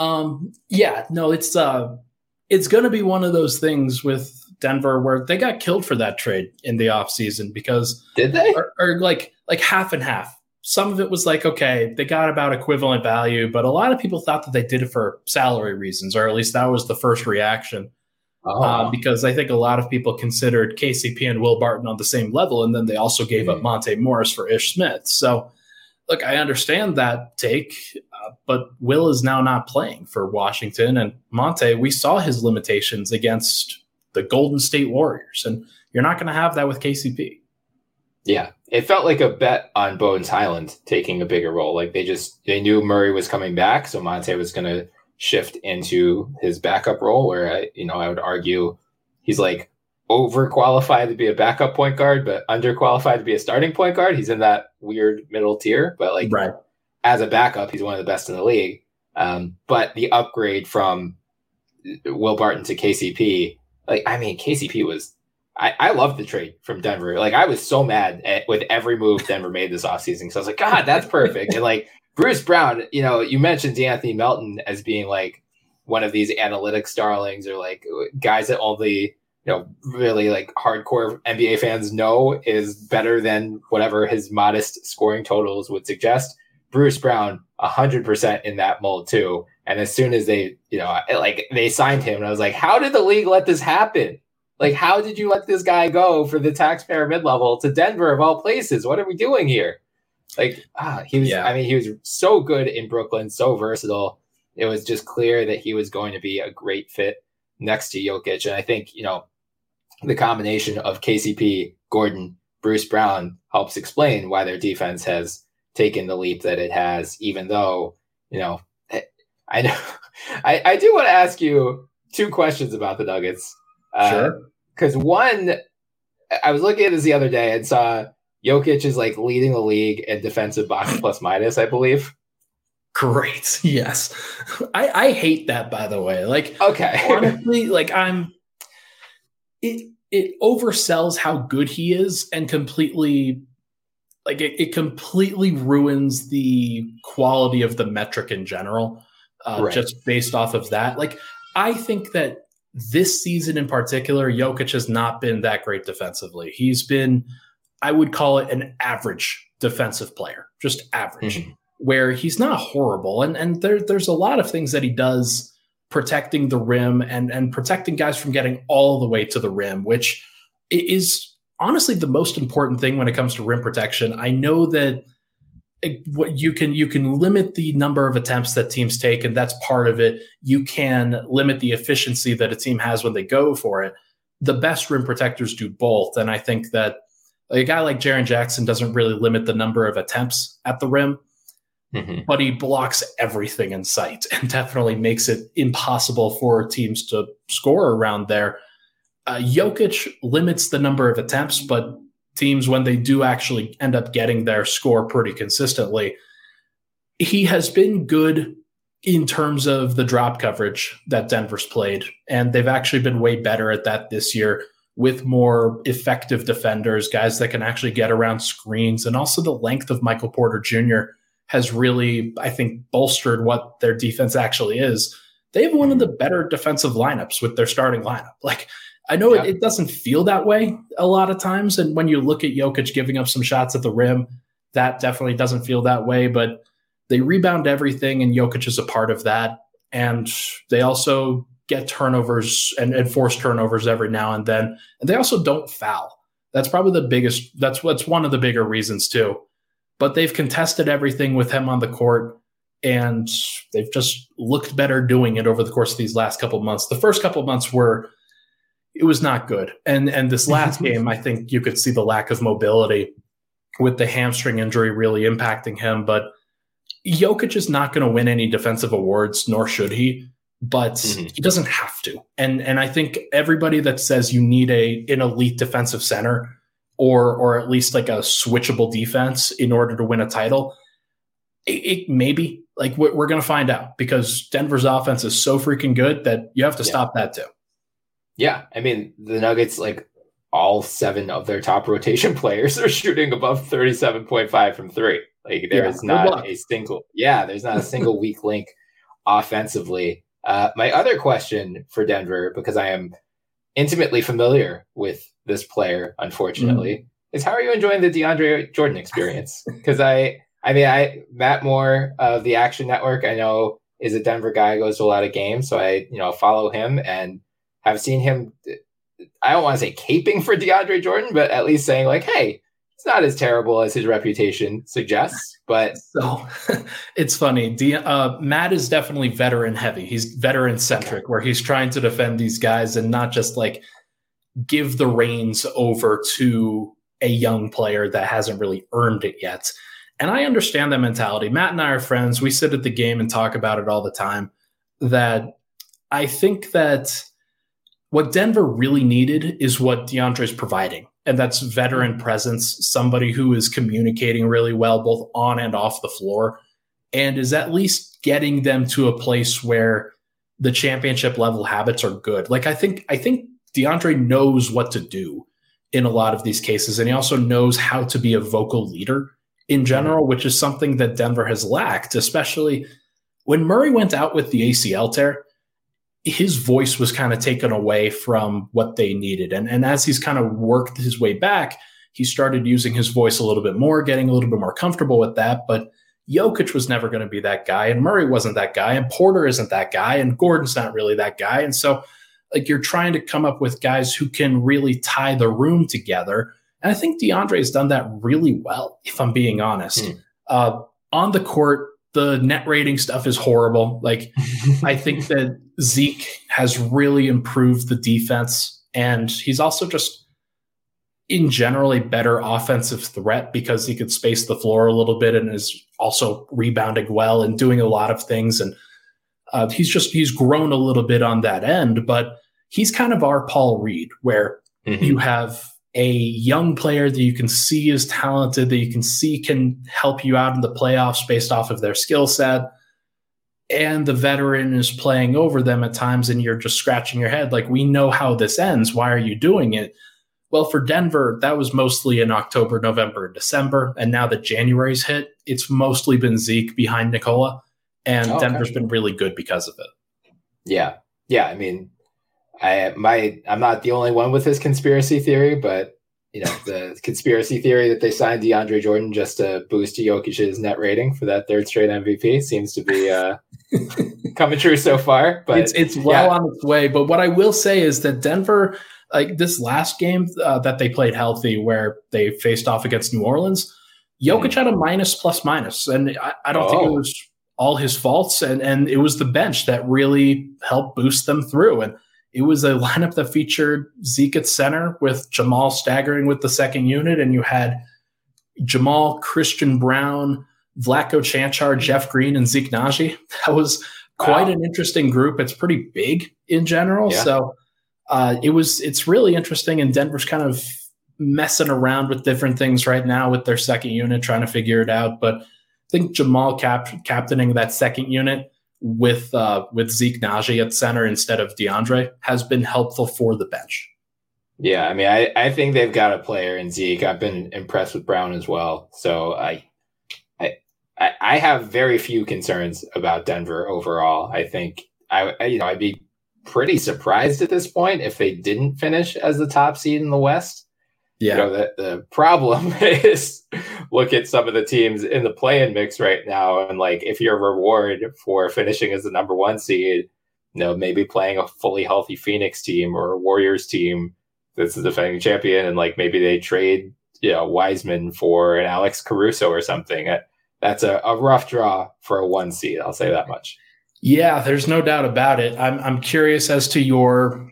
Speaker 2: Yeah, no, it's going to be one of those things with Denver where they got killed for that trade in the offseason because
Speaker 3: did they?
Speaker 2: Or like half and half. Some of it was like, okay, they got about equivalent value, but a lot of people thought that they did it for salary reasons, or at least that was the first reaction. Because I think a lot of people considered KCP and Will Barton on the same level, and then they also gave up Monte Morris for Ish Smith. So, look, I understand that take, but Will is now not playing for Washington, and Monte, we saw his limitations against the Golden State Warriors, and you're not going to have that with KCP.
Speaker 3: Yeah, it felt like a bet on Bones Highland taking a bigger role. Like they knew Murray was coming back, so Monte was going to shift into his backup role, where I would argue he's like overqualified to be a backup point guard, but underqualified to be a starting point guard. He's in that weird middle tier, but like as a backup, he's one of the best in the league. But the upgrade from Will Barton to KCP, KCP was. I loved the trade from Denver. Like, I was so mad with every move Denver made this offseason. So I was like, God, that's perfect. And like Bruce Brown, you mentioned D'Anthony Melton as being like one of these analytics darlings, or like guys that only, really like hardcore NBA fans know is better than whatever his modest scoring totals would suggest. Bruce Brown, 100% in that mold too. And as soon as they signed him, and I was like, how did the league let this happen? Like, how did you let this guy go for the taxpayer mid-level to Denver of all places? What are we doing here? Like, he was so good in Brooklyn, so versatile. It was just clear that he was going to be a great fit next to Jokic. And I think, the combination of KCP, Gordon, Bruce Brown helps explain why their defense has taken the leap that it has, even though, I know I do want to ask you two questions about the Nuggets.
Speaker 2: Sure.
Speaker 3: Because one, I was looking at this the other day and saw Jokic is like leading the league in defensive box plus minus, I believe.
Speaker 2: Great. Yes. I hate that, by the way. Like,
Speaker 3: okay.
Speaker 2: Honestly, like it oversells how good he is, and completely, like it completely ruins the quality of the metric in general, just based off of that. Like, I think that this season in particular, Jokic has not been that great defensively. He's been, I would call it an average defensive player, just average, where he's not horrible. And there's a lot of things that he does protecting the rim and protecting guys from getting all the way to the rim, which is honestly the most important thing when it comes to rim protection. I know that what you can limit the number of attempts that teams take, and that's part of it. You can limit the efficiency that a team has when they go for it. The best rim protectors do both, and I think that a guy like Jaren Jackson doesn't really limit the number of attempts at the rim, but he blocks everything in sight and definitely makes it impossible for teams to score around there. Jokic limits the number of attempts, but teams, when they do actually end up getting their score pretty consistently, he has been good in terms of the drop coverage that Denver's played. And they've actually been way better at that this year with more effective defenders, guys that can actually get around screens. And also the length of Michael Porter Jr. has really, I think, bolstered what their defense actually is. They have one of the better defensive lineups with their starting lineup. Like, I know it doesn't feel that way a lot of times. And when you look at Jokic giving up some shots at the rim, that definitely doesn't feel that way. But they rebound everything, and Jokic is a part of that. And they also get turnovers and force turnovers every now and then. And they also don't foul. That's probably the biggest, that's one of the bigger reasons too. But they've contested everything with him on the court, and they've just looked better doing it over the course of these last couple of months. The first couple of months it was not good. And this last game, I think you could see the lack of mobility with the hamstring injury really impacting him. But Jokic is not going to win any defensive awards, nor should he, but he doesn't have to. And I think everybody that says you need an elite defensive center or at least like a switchable defense in order to win a title, it maybe, like, we're going to find out, because Denver's offense is so freaking good that you have to stop that too.
Speaker 3: Yeah, I mean, the Nuggets, like, all 7 of their top rotation players are shooting above 37.5 from three. Like, there's not a single weak link offensively. My other question for Denver, because I am intimately familiar with this player, unfortunately, is how are you enjoying the DeAndre Jordan experience? Because Matt Moore of the Action Network, I know, is a Denver guy, goes to a lot of games, so I follow him and have seen him. I don't want to say caping for DeAndre Jordan, but at least saying like, hey, it's not as terrible as his reputation suggests. But
Speaker 2: so it's funny. Matt is definitely veteran heavy. He's veteran centric, where he's trying to defend these guys and not just like give the reins over to a young player that hasn't really earned it yet. And I understand that mentality. Matt and I are friends. We sit at the game and talk about it all the time. That I think that what Denver really needed is what DeAndre's providing. And that's veteran presence, somebody who is communicating really well, both on and off the floor, and is at least getting them to a place where the championship level habits are good. Like I think DeAndre knows what to do in a lot of these cases. And he also knows how to be a vocal leader in general, which is something that Denver has lacked, especially when Murray went out with the ACL tear. His voice was kind of taken away from what they needed. And as he's kind of worked his way back, he started using his voice a little bit more, getting a little bit more comfortable with that. But Jokic was never going to be that guy, and Murray wasn't that guy, and Porter isn't that guy, and Gordon's not really that guy. And so like you're trying to come up with guys who can really tie the room together. And I think DeAndre has done that really well, if I'm being honest. On the court, the net rating stuff is horrible. Like, I think that Zeke has really improved the defense, and he's also just, in general, a better offensive threat because he could space the floor a little bit and is also rebounding well and doing a lot of things. And he's grown a little bit on that end, but he's kind of our Paul Reed, where you have a young player that you can see is talented, that you can see can help you out in the playoffs based off of their skill set. And the veteran is playing over them at times, and you're just scratching your head. Like, we know how this ends. Why are you doing it? Well, for Denver, that was mostly in October, November, and December. And now that January's hit, it's mostly been Zeke behind Nikola. And Denver's been really good because of it.
Speaker 3: Yeah. Yeah. I mean, I'm not the only one with this conspiracy theory, but the conspiracy theory that they signed DeAndre Jordan just to boost Jokic's net rating for that third straight MVP seems to be coming true so far. But
Speaker 2: it's well on its way. But what I will say is that Denver, like this last game that they played healthy, where they faced off against New Orleans, Jokic had a minus, and I don't think it was all his faults, and it was the bench that really helped boost them through. And it was a lineup that featured Zeke at center with Jamal staggering with the second unit. And you had Jamal, Christian Brown, Vlatko Cancar, Jeff Green, and Zeke Naji. That was quite an interesting group. It's pretty big in general. Yeah. So it's really interesting. And Denver's kind of messing around with different things right now with their second unit, trying to figure it out. But I think Jamal captaining that second unit with Zeke Naji at center instead of DeAndre has been helpful for the bench.
Speaker 3: Yeah, I mean, I think they've got a player in Zeke. I've been impressed with Brown as well. So I have very few concerns about Denver overall. I think I'd be pretty surprised at this point if they didn't finish as the top seed in the West. Yeah, the problem is, look at some of the teams in the play-in mix right now, and like if your reward for finishing as the number one seed, maybe playing a fully healthy Phoenix team or a Warriors team that's the defending champion, and like maybe they trade Wiseman for an Alex Caruso or something. That's a rough draw for a one seed. I'll say that much.
Speaker 2: Yeah, there's no doubt about it. I'm curious as to your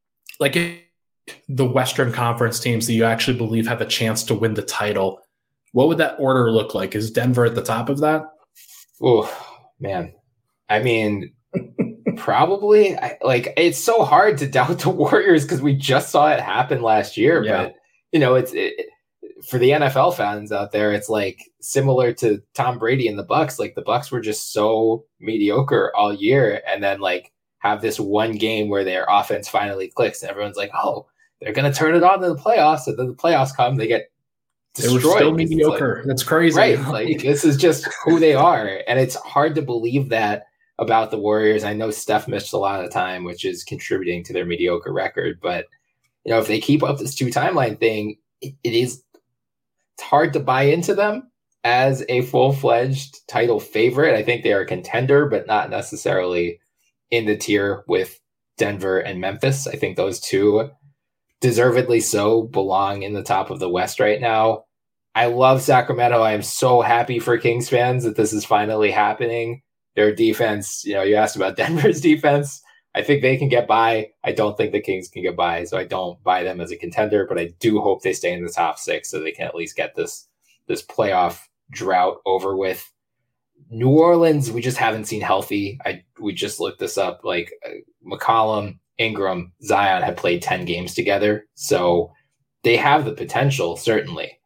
Speaker 2: the Western Conference teams that you actually believe have a chance to win the title. What would that order look like? Is Denver at the top of that?
Speaker 3: Oh, man. I mean, probably. It's so hard to doubt the Warriors because we just saw it happen last year. Yeah. But, for the NFL fans out there, it's like similar to Tom Brady and the Bucs. Like the Bucs were just so mediocre all year, and then like have this one game where their offense finally clicks, and everyone's like, oh, they're going to turn it on in the playoffs. And then the playoffs come, they get destroyed.
Speaker 2: They were still mediocre. That's crazy.
Speaker 3: Right. Like this is just who they are. And it's hard to believe that about the Warriors. I know Steph missed a lot of time, which is contributing to their mediocre record. But, if they keep up this 2 timeline thing, it's hard to buy into them as a full-fledged title favorite. I think they are a contender, but not necessarily in the tier with Denver and Memphis. I think those two, deservedly so, belong in the top of the West right now. I love Sacramento. I am so happy for Kings fans that this is finally happening. Their defense, you asked about Denver's defense. I think they can get by. I don't think the Kings can get by, so I don't buy them as a contender, but I do hope they stay in the top 6 so they can at least get this playoff drought over with. New Orleans, we just haven't seen healthy. We just looked this up. Like McCollum, Ingram, Zion have played 10 games together, so they have the potential, certainly.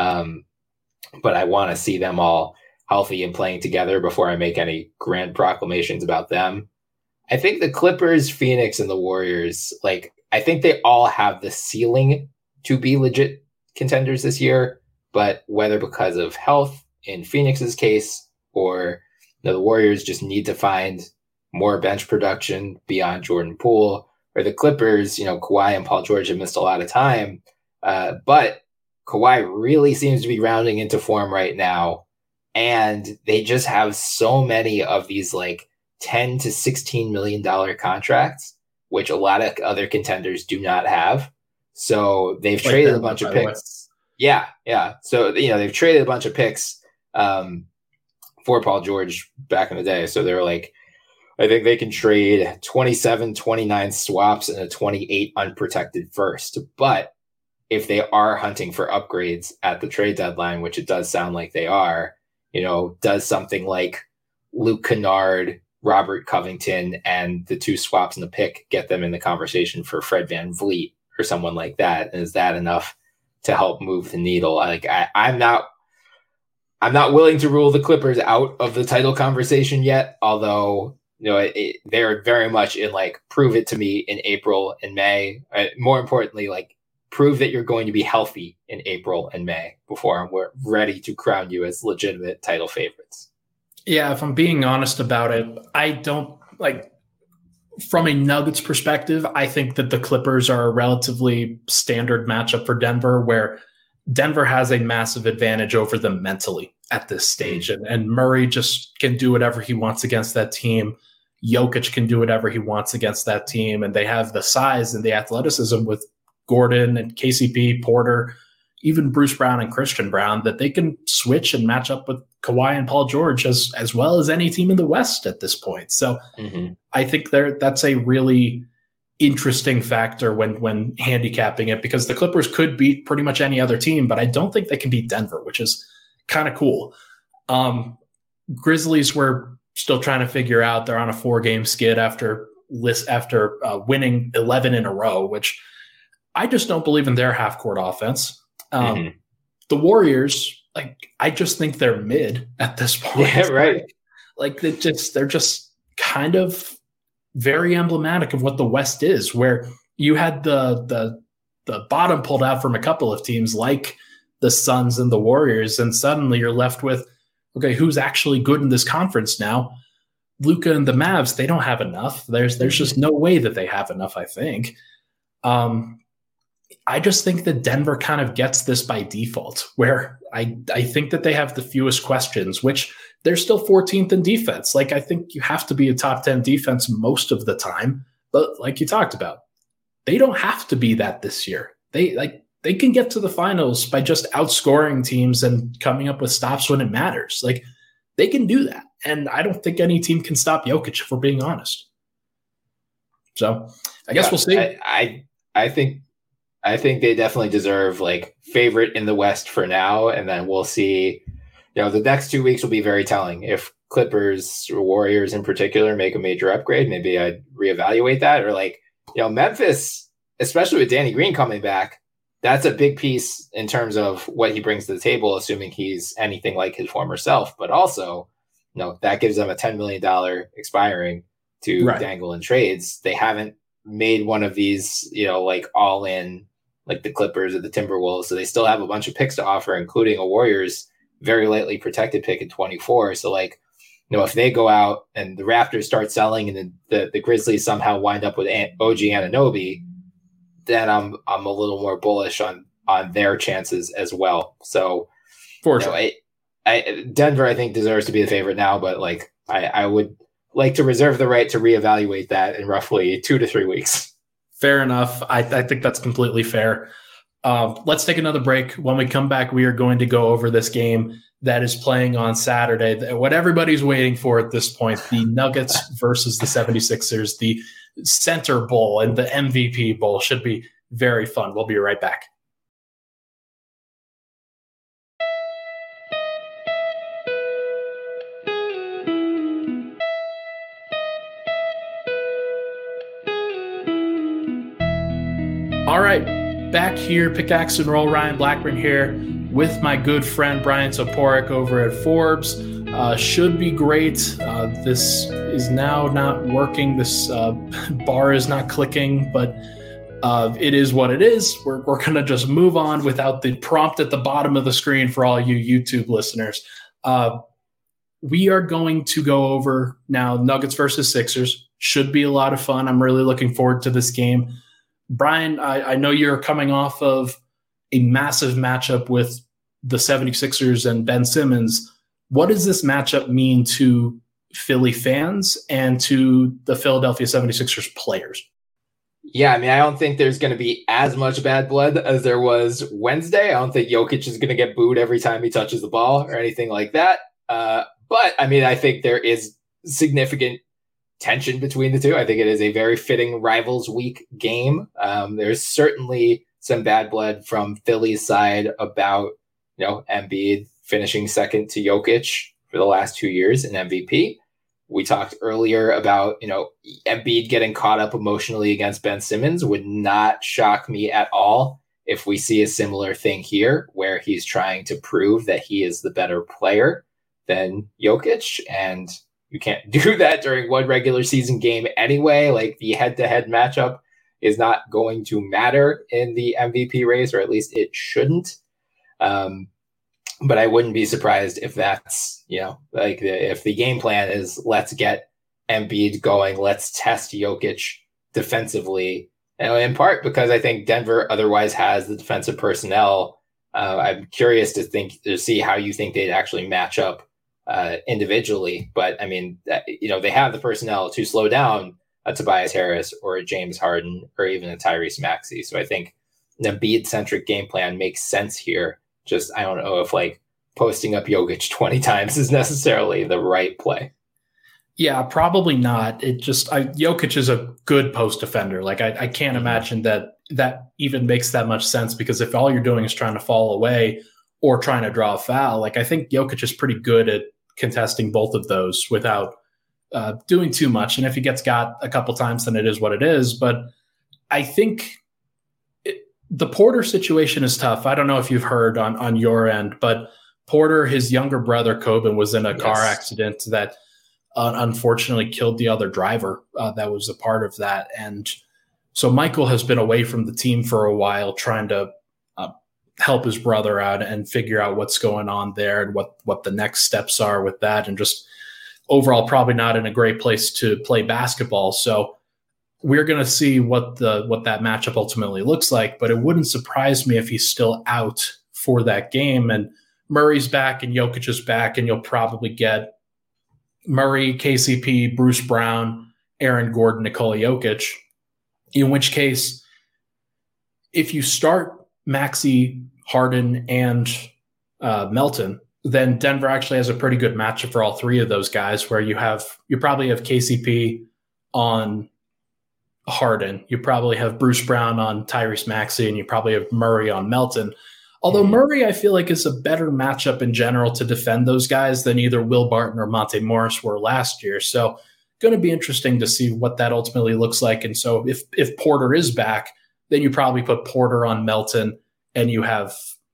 Speaker 3: But I want to see them all healthy and playing together before I make any grand proclamations about them. I think the Clippers, Phoenix, and the Warriors, I think they all have the ceiling to be legit contenders this year, but whether because of health in Phoenix's case or the Warriors just need to find more bench production beyond Jordan Poole, or the Clippers, Kawhi and Paul George have missed a lot of time, but Kawhi really seems to be rounding into form right now, and they just have so many of these $10 to $16 million contracts, which a lot of other contenders do not have. So they've traded a bunch of picks. Yeah. So, they've traded a bunch of picks for Paul George back in the day. So they're I think they can trade 27, 29 swaps and a 28 unprotected first. But if they are hunting for upgrades at the trade deadline, which it does sound like they are, does something like Luke Kennard, Robert Covington, and the 2 swaps in the pick get them in the conversation for Fred VanVleet or someone like that? And is that enough to help move the needle? I'm not willing to rule the Clippers out of the title conversation yet, although they're very much in prove it to me in April and May. More importantly, prove that you're going to be healthy in April and May before we're ready to crown you as legitimate title favorites.
Speaker 2: Yeah, if I'm being honest about it, I don't from a Nuggets perspective, I think that the Clippers are a relatively standard matchup for Denver, where Denver has a massive advantage over them mentally at this stage. And Murray just can do whatever he wants against that team. Jokic can do whatever he wants against that team. And they have the size and the athleticism with Gordon and KCP, Porter, even Bruce Brown and Christian Brown, that they can switch and match up with Kawhi and Paul George as well as any team in the West at this point. So I think that's a really interesting factor when handicapping it, because the Clippers could beat pretty much any other team, but I don't think they can beat Denver, which is kind of cool. Grizzlies were still trying to figure out. They're on a 4-game skid after winning 11 in a row, which I just don't believe in their half-court offense. The Warriors, I just think they're mid at this point.
Speaker 3: Yeah, right.
Speaker 2: They're just kind of very emblematic of what the West is, where you had the bottom pulled out from a couple of teams like the Suns and the Warriors, and suddenly you're left with, okay, who's actually good in this conference now? Luka and the Mavs, they don't have enough. There's just no way that they have enough, I think. I just think that Denver kind of gets this by default, where I think that they have the fewest questions, which they're still 14th in defense. I think you have to be a top 10 defense most of the time. But like you talked about, they don't have to be that this year. They can get to the finals by just outscoring teams and coming up with stops when it matters. They can do that. And I don't think any team can stop Jokic, if we're being honest. So I guess we'll see.
Speaker 3: I think they definitely deserve favorite in the West for now. And then we'll see, the next 2 weeks will be very telling. If Clippers or Warriors in particular make a major upgrade, maybe I'd reevaluate that. Or Memphis, especially with Danny Green coming back, that's a big piece in terms of what he brings to the table, assuming he's anything like his former self. But also, that gives them a $10 million expiring to dangle in trades. They haven't made one of these, all in like the Clippers or the Timberwolves. So they still have a bunch of picks to offer, including a Warriors very lightly protected pick at 24. So if they go out and the Raptors start selling and the Grizzlies somehow wind up with OG Anunoby, then I'm a little more bullish on their chances as well. So
Speaker 2: for sure,
Speaker 3: Denver I think deserves to be the favorite now, but like I would like to reserve the right to reevaluate that in roughly 2 to 3 weeks.
Speaker 2: Fair enough. I think that's completely fair. Let's take another break. When we come back, we are going to go over this game that is playing on Saturday, what everybody's waiting for at this point, the Nuggets versus the 76ers, the Center Bowl and the MVP Bowl. Should be very fun. We'll be right back. All right, back here, Pickaxe and Roll, Ryan Blackburn here with my good friend Brian Toporek over at Forbes. Should be great. This is now not working. This bar is not clicking, but it is what it is. We're going to just move on without the prompt at the bottom of the screen for all you YouTube listeners. We are going to go over now Nuggets versus Sixers. Should be a lot of fun. I'm really looking forward to this game. Brian, I know you're coming off of a massive matchup with the 76ers and Ben Simmons. What does this matchup mean to Philly fans and to the Philadelphia 76ers players?
Speaker 3: Yeah, I mean, I don't think there's going to be as much bad blood as there was Wednesday. I don't think Jokic is going to get booed every time he touches the ball or anything like that. But, I mean, I think there is significant tension between the two. I think it is a very fitting Rivals Week game. There's certainly some bad blood from Philly's side about, Embiid finishing second to Jokic for the last 2 years in MVP. We talked earlier about, Embiid getting caught up emotionally against Ben Simmons. Would not shock me at all if we see a similar thing here where he's trying to prove that he is the better player than Jokic. And you can't do that during one regular season game anyway. Like, the head-to-head matchup is not going to matter in the MVP race, or at least it shouldn't. But I wouldn't be surprised if that's, if the game plan is let's get Embiid going, let's test Jokic defensively. And in part because I think Denver otherwise has the defensive personnel. I'm curious to see how you think they'd actually match up individually. But I mean, they have the personnel to slow down a Tobias Harris or a James Harden or even a Tyrese Maxey. So I think the Embiid-centric game plan makes sense here. Just, I don't know if posting up Jokic 20 times is necessarily the right play.
Speaker 2: Yeah, probably not. Jokic is a good post defender. I can't imagine that even makes that much sense, because if all you're doing is trying to fall away or trying to draw a foul, I think Jokic is pretty good at contesting both of those without doing too much. And if he gets got a couple times, then it is what it is. But I think the Porter situation is tough. I don't know if you've heard on your end, but Porter, his younger brother, Coben, was in a car accident that unfortunately killed the other driver that was a part of that. And so Michael has been away from the team for a while, trying to help his brother out and figure out what's going on there and what the next steps are with that. And just overall, probably not in a great place to play basketball. So we're going to see what that matchup ultimately looks like, but it wouldn't surprise me if he's still out for that game. And Murray's back and Jokic is back, and you'll probably get Murray, KCP, Bruce Brown, Aaron Gordon, Nikola Jokic, in which case, if you start Maxey, Harden, and Melton, then Denver actually has a pretty good matchup for all three of those guys, where you probably have KCP on Harden, you probably have Bruce Brown on Tyrese Maxey, and you probably have Murray on Melton. Although Murray, I feel like, is a better matchup in general to defend those guys than either Will Barton or Monte Morris were last year. So going to be interesting to see what that ultimately looks like. And so if Porter is back, then you probably put Porter on Melton, and you have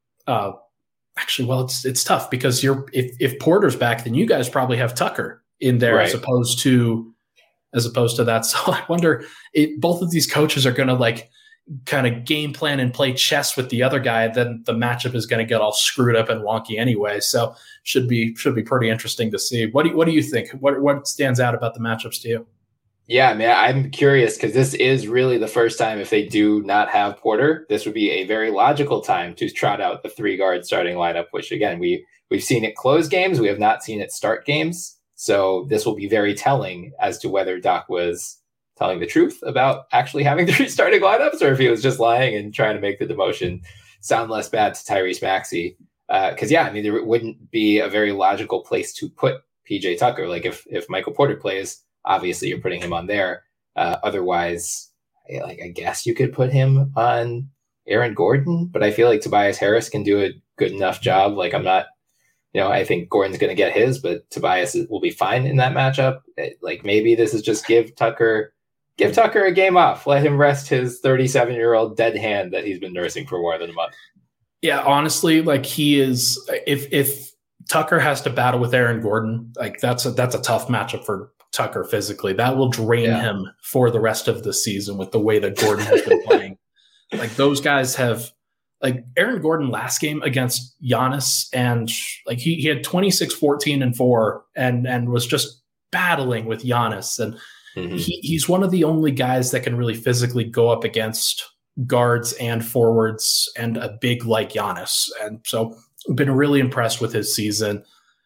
Speaker 2: it's tough, because if Porter's back, then you guys probably have Tucker in there, right, as opposed to that. So I wonder if both of these coaches are going to kind of game plan and play chess with the other guy, then the matchup is going to get all screwed up and wonky anyway. So should be pretty interesting to see. What do you think? What stands out about the matchups to you?
Speaker 3: Yeah, man, I'm curious because this is really the first time, if they do not have Porter, this would be a very logical time to trot out the 3-guard starting lineup, which again, we've seen it close games. We have not seen it start games. So this will be very telling as to whether Doc was telling the truth about actually having 3 starting lineups, or if he was just lying and trying to make the demotion sound less bad to Tyrese Maxey. Because yeah, I mean, there wouldn't be a very logical place to put PJ Tucker. Like if Michael Porter plays, obviously you're putting him on there. Otherwise, I guess you could put him on Aaron Gordon, but I feel like Tobias Harris can do a good enough job. Like I'm not, I think Gordon's going to get his, but Tobias will be fine in that matchup. Like maybe this is just give Tucker a game off. Let him rest his 37-year-old dead hand that he's been nursing for more than a month.
Speaker 2: Yeah, honestly, like he is. If Tucker has to battle with Aaron Gordon, like that's a tough matchup for Tucker physically. That will drain him for the rest of the season with the way that Gordon has been playing. Like those guys have, like Aaron Gordon last game against Giannis, and like he had 26, 14, and 4, and was just battling with Giannis. And he's one of the only guys that can really physically go up against guards and forwards and a big like Giannis. And so I've been really impressed with his season.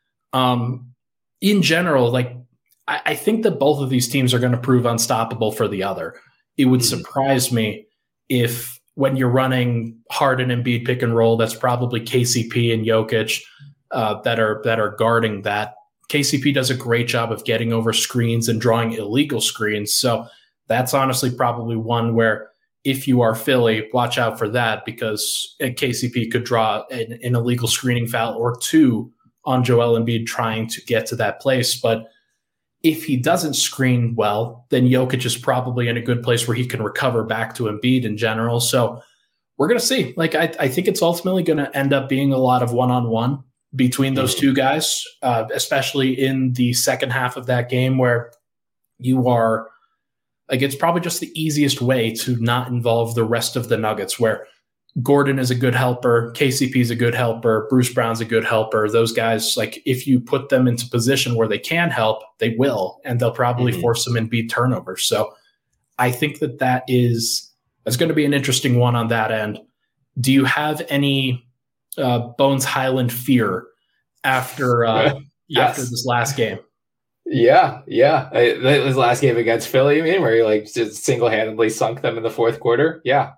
Speaker 2: In general, like I think that both of these teams are going to prove unstoppable for the other. It would surprise me if when you're running Harden and Embiid pick and roll, that's probably KCP and Jokic that are guarding that. KCP does a great job of getting over screens and drawing illegal screens. So that's honestly probably one where if you are Philly, watch out for that, because KCP could draw an illegal screening foul or 2 on Joel Embiid trying to get to that place. But if he doesn't screen well, then Jokic is probably in a good place where he can recover back to Embiid in general. So we're going to see. Like I think it's ultimately going to end up being a lot of one-on-one between those two guys, especially in the second half of that game where you are like, it's probably just the easiest way to not involve the rest of the Nuggets, where Gordon is a good helper, KCP is a good helper, Bruce Brown's a good helper. Those guys, like if you put them into position where they can help, they will, and they'll probably force some Embiid turnovers. So I think that's going to be an interesting one on that end. Do you have any Bones Highland fear after this last game?
Speaker 3: Yeah. His last game against Philly, where he like just single-handedly sunk them in the fourth quarter. Yeah.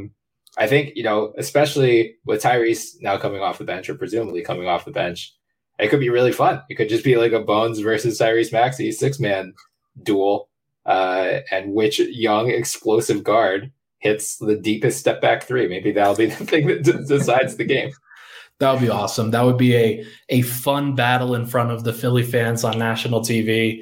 Speaker 3: I think, especially with Tyrese now coming off the bench, or presumably coming off the bench, it could be really fun. It could just be like a Bones versus Tyrese Maxey 6-man duel, and which young explosive guard hits the deepest step back 3. Maybe that'll be the thing that decides the game.
Speaker 2: That would be awesome. That would be a fun battle in front of the Philly fans on national TV.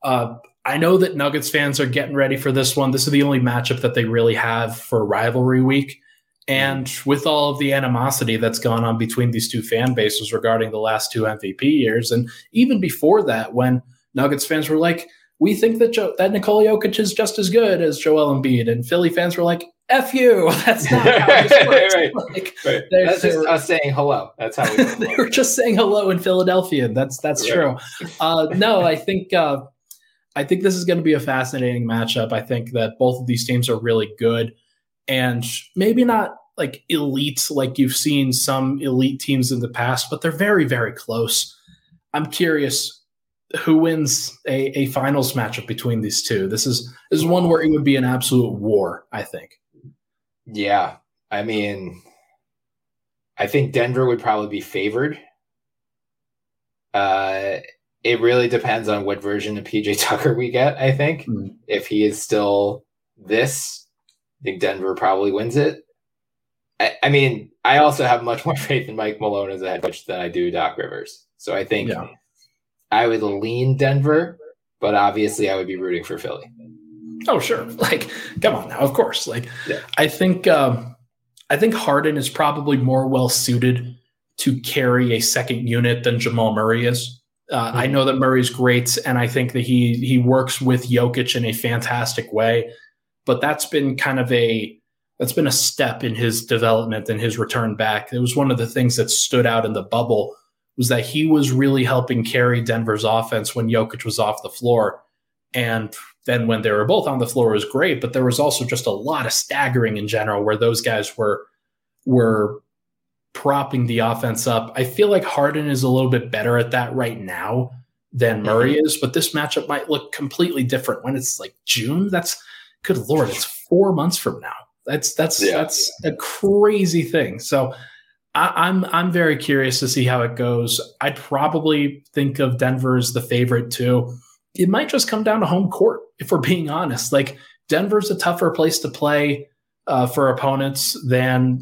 Speaker 2: I know that Nuggets fans are getting ready for this one. This is the only matchup that they really have for rivalry week. And with all of the animosity that's gone on between these two fan bases regarding the last 2 MVP years, and even before that, when Nuggets fans were like, we think that Nikola Jokic is just as good as Joel Embiid, and Philly fans were like, F you. That's not how this works.
Speaker 3: Right. That's just us saying hello. That's how we
Speaker 2: they were just saying hello in Philadelphia. That's right. True. No, I think this is going to be a fascinating matchup. I think that both of these teams are really good, and maybe not like elite like you've seen some elite teams in the past, but they're very, very close. I'm curious who wins a finals matchup between these two. This is one where it would be an absolute war, I think.
Speaker 3: Yeah. I think Denver would probably be favored. It really depends on what version of PJ Tucker we get, I think. If he is still this, I think Denver probably wins it. I also have much more faith in Mike Malone as a head coach than I do Doc Rivers. So I think I would lean Denver, but obviously I would be rooting for Philly.
Speaker 2: Oh, sure. Like, come on now, of course. Like, I think Harden is probably more well suited to carry a second unit than Jamal Murray is. I know that Murray's great, and I think that he works with Jokic in a fantastic way. But that's been kind of a that's been a step in his development and his return back. It was one of the things that stood out in the bubble was that he was really helping carry Denver's offense when Jokic was off the floor. And then when they were both on the floor, it was great, but there was also just a lot of staggering in general where those guys were propping the offense up. I feel like Harden is a little bit better at that right now than Murray is, but this matchup might look completely different when it's like June. That's good Lord. It's 4 months from now. That's a crazy thing. So I'm very curious to see how it goes. I'd probably think of Denver as the favorite too. It might just come down to home court, if we're being honest. Like Denver's a tougher place to play for opponents than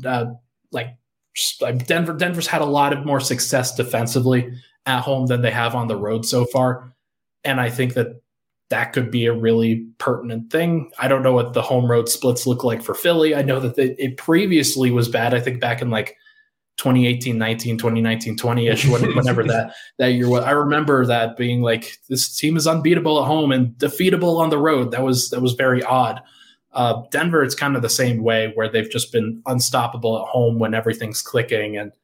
Speaker 2: Denver's had a lot of more success defensively at home than they have on the road so far. And I think that could be a really pertinent thing. I don't know what the home road splits look like for Philly. I know that it previously was bad. I think back in like 2018-19, 2019-20-ish, whenever that year was. I remember that being like, this team is unbeatable at home and defeatable on the road. That was very odd. Denver, it's kind of the same way where they've just been unstoppable at home when everything's clicking, and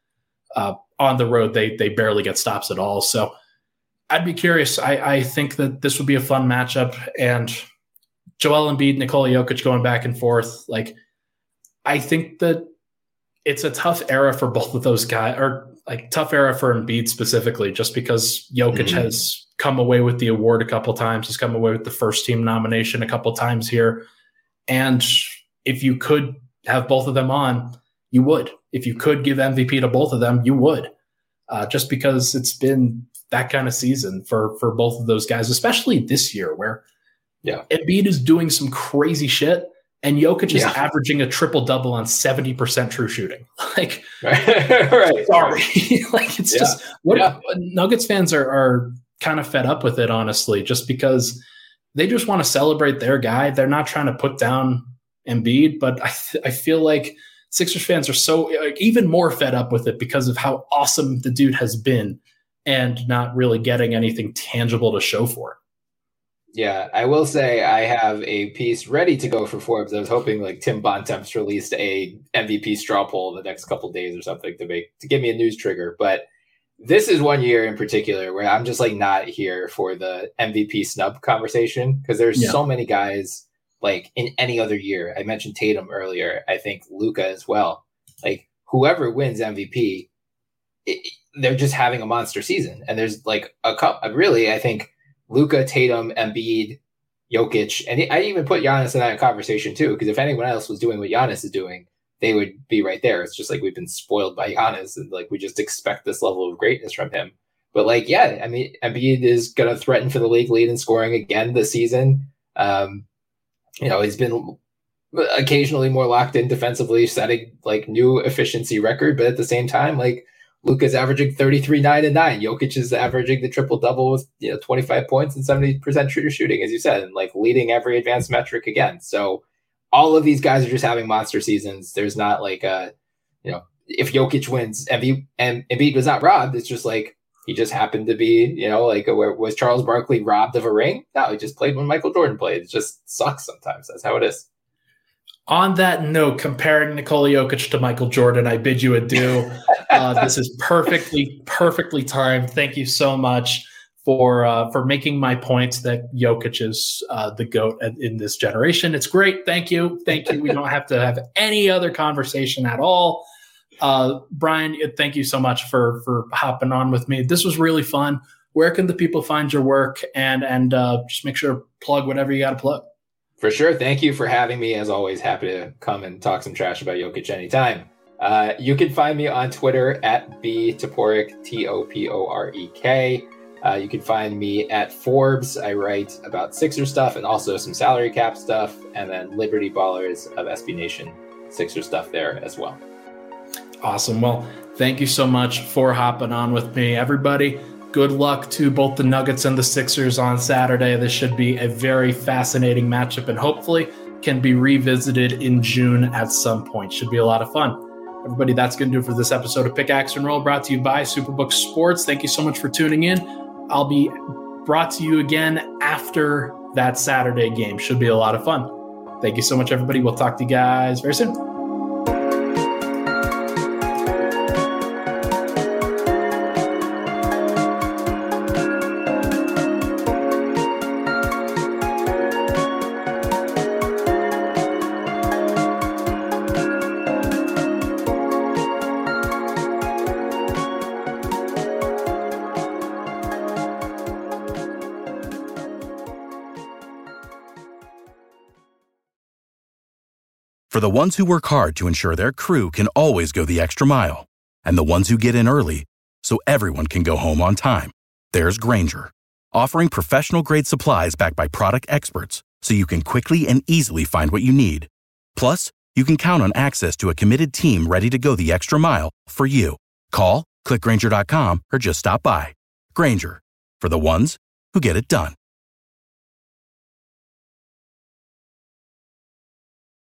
Speaker 2: on the road they barely get stops at all. So I'd be curious. I think that this would be a fun matchup, and Joel Embiid, Nikola Jokic going back and forth. Like, I think that it's a tough era for both of those guys, or like tough era for Embiid specifically, just because Jokic has come away with the award a couple times. He's come away with the first team nomination a couple times here. And if you could have both of them on, you would. If you could give MVP to both of them, you would. Just because it's been that kind of season for both of those guys, especially this year where Embiid is doing some crazy shit and Jokic is averaging a triple-double on 70% true shooting. Like,
Speaker 3: right.
Speaker 2: Sorry. Like, it's just Nuggets fans are kind of fed up with it, honestly, just because they just want to celebrate their guy. They're not trying to put down Embiid, but I feel like Sixers fans are so even more fed up with it because of how awesome the dude has been and not really getting anything tangible to show for it.
Speaker 3: Yeah, I will say I have a piece ready to go for Forbes. I was hoping like Tim Bontemps released a MVP straw poll in the next couple of days or something to give me a news trigger. But this is one year in particular where I'm just like not here for the MVP snub conversation, because there's so many guys like in any other year. I mentioned Tatum earlier. I think Luka as well. Like whoever wins MVP, they're just having a monster season. And there's like a couple, really, I think Luka, Tatum, Embiid, Jokic, and I even put Giannis in that conversation too, because if anyone else was doing what Giannis is doing, they would be right there. It's just like we've been spoiled by Giannis, and like we just expect this level of greatness from him. But like, yeah, I mean, Embiid is going to threaten for the league lead in scoring again this season. He's been occasionally more locked in defensively, setting like new efficiency record, but at the same time, like Luka's averaging 33, 9, and 9. Jokic is averaging the triple-double with 25 points and 70% true shooting, as you said, and like leading every advanced metric again. So all of these guys are just having monster seasons. There's not like if Jokic wins, Embiid was not robbed. It's just like he just happened to be, was Charles Barkley robbed of a ring? No, he just played when Michael Jordan played. It just sucks sometimes. That's how it is.
Speaker 2: On that note, comparing Nikola Jokic to Michael Jordan, I bid you adieu. This is perfectly timed. Thank you so much for making my point that Jokic is the GOAT in this generation. It's great. Thank you. We don't have to have any other conversation at all. Brian, thank you so much for hopping on with me. This was really fun. Where can the people find your work? And just make sure to plug whatever you got to plug.
Speaker 3: For sure. Thank you for having me. As always, happy to come and talk some trash about Jokic anytime. You can find me on Twitter at btoporek, Toporek. You can find me at Forbes. I write about Sixer stuff and also some salary cap stuff, and then Liberty Ballers of SB Nation Sixer stuff there as well.
Speaker 2: Awesome. Well, thank you so much for hopping on with me, everybody. Good luck to both the Nuggets and the Sixers on Saturday. This should be a very fascinating matchup and hopefully can be revisited in June at some point. Should be a lot of fun. Everybody, that's going to do it for this episode of Pickaxe and Roll, brought to you by Superbook Sports. Thank you so much for tuning in. I'll be brought to you again after that Saturday game. Should be a lot of fun. Thank you so much, everybody. We'll talk to you guys very soon.
Speaker 4: For the ones who work hard to ensure their crew can always go the extra mile, and the ones who get in early so everyone can go home on time, there's Grainger, offering professional-grade supplies backed by product experts so you can quickly and easily find what you need. Plus, you can count on access to a committed team ready to go the extra mile for you. Call, click Grainger.com, or just stop by. Grainger, for the ones who get it done.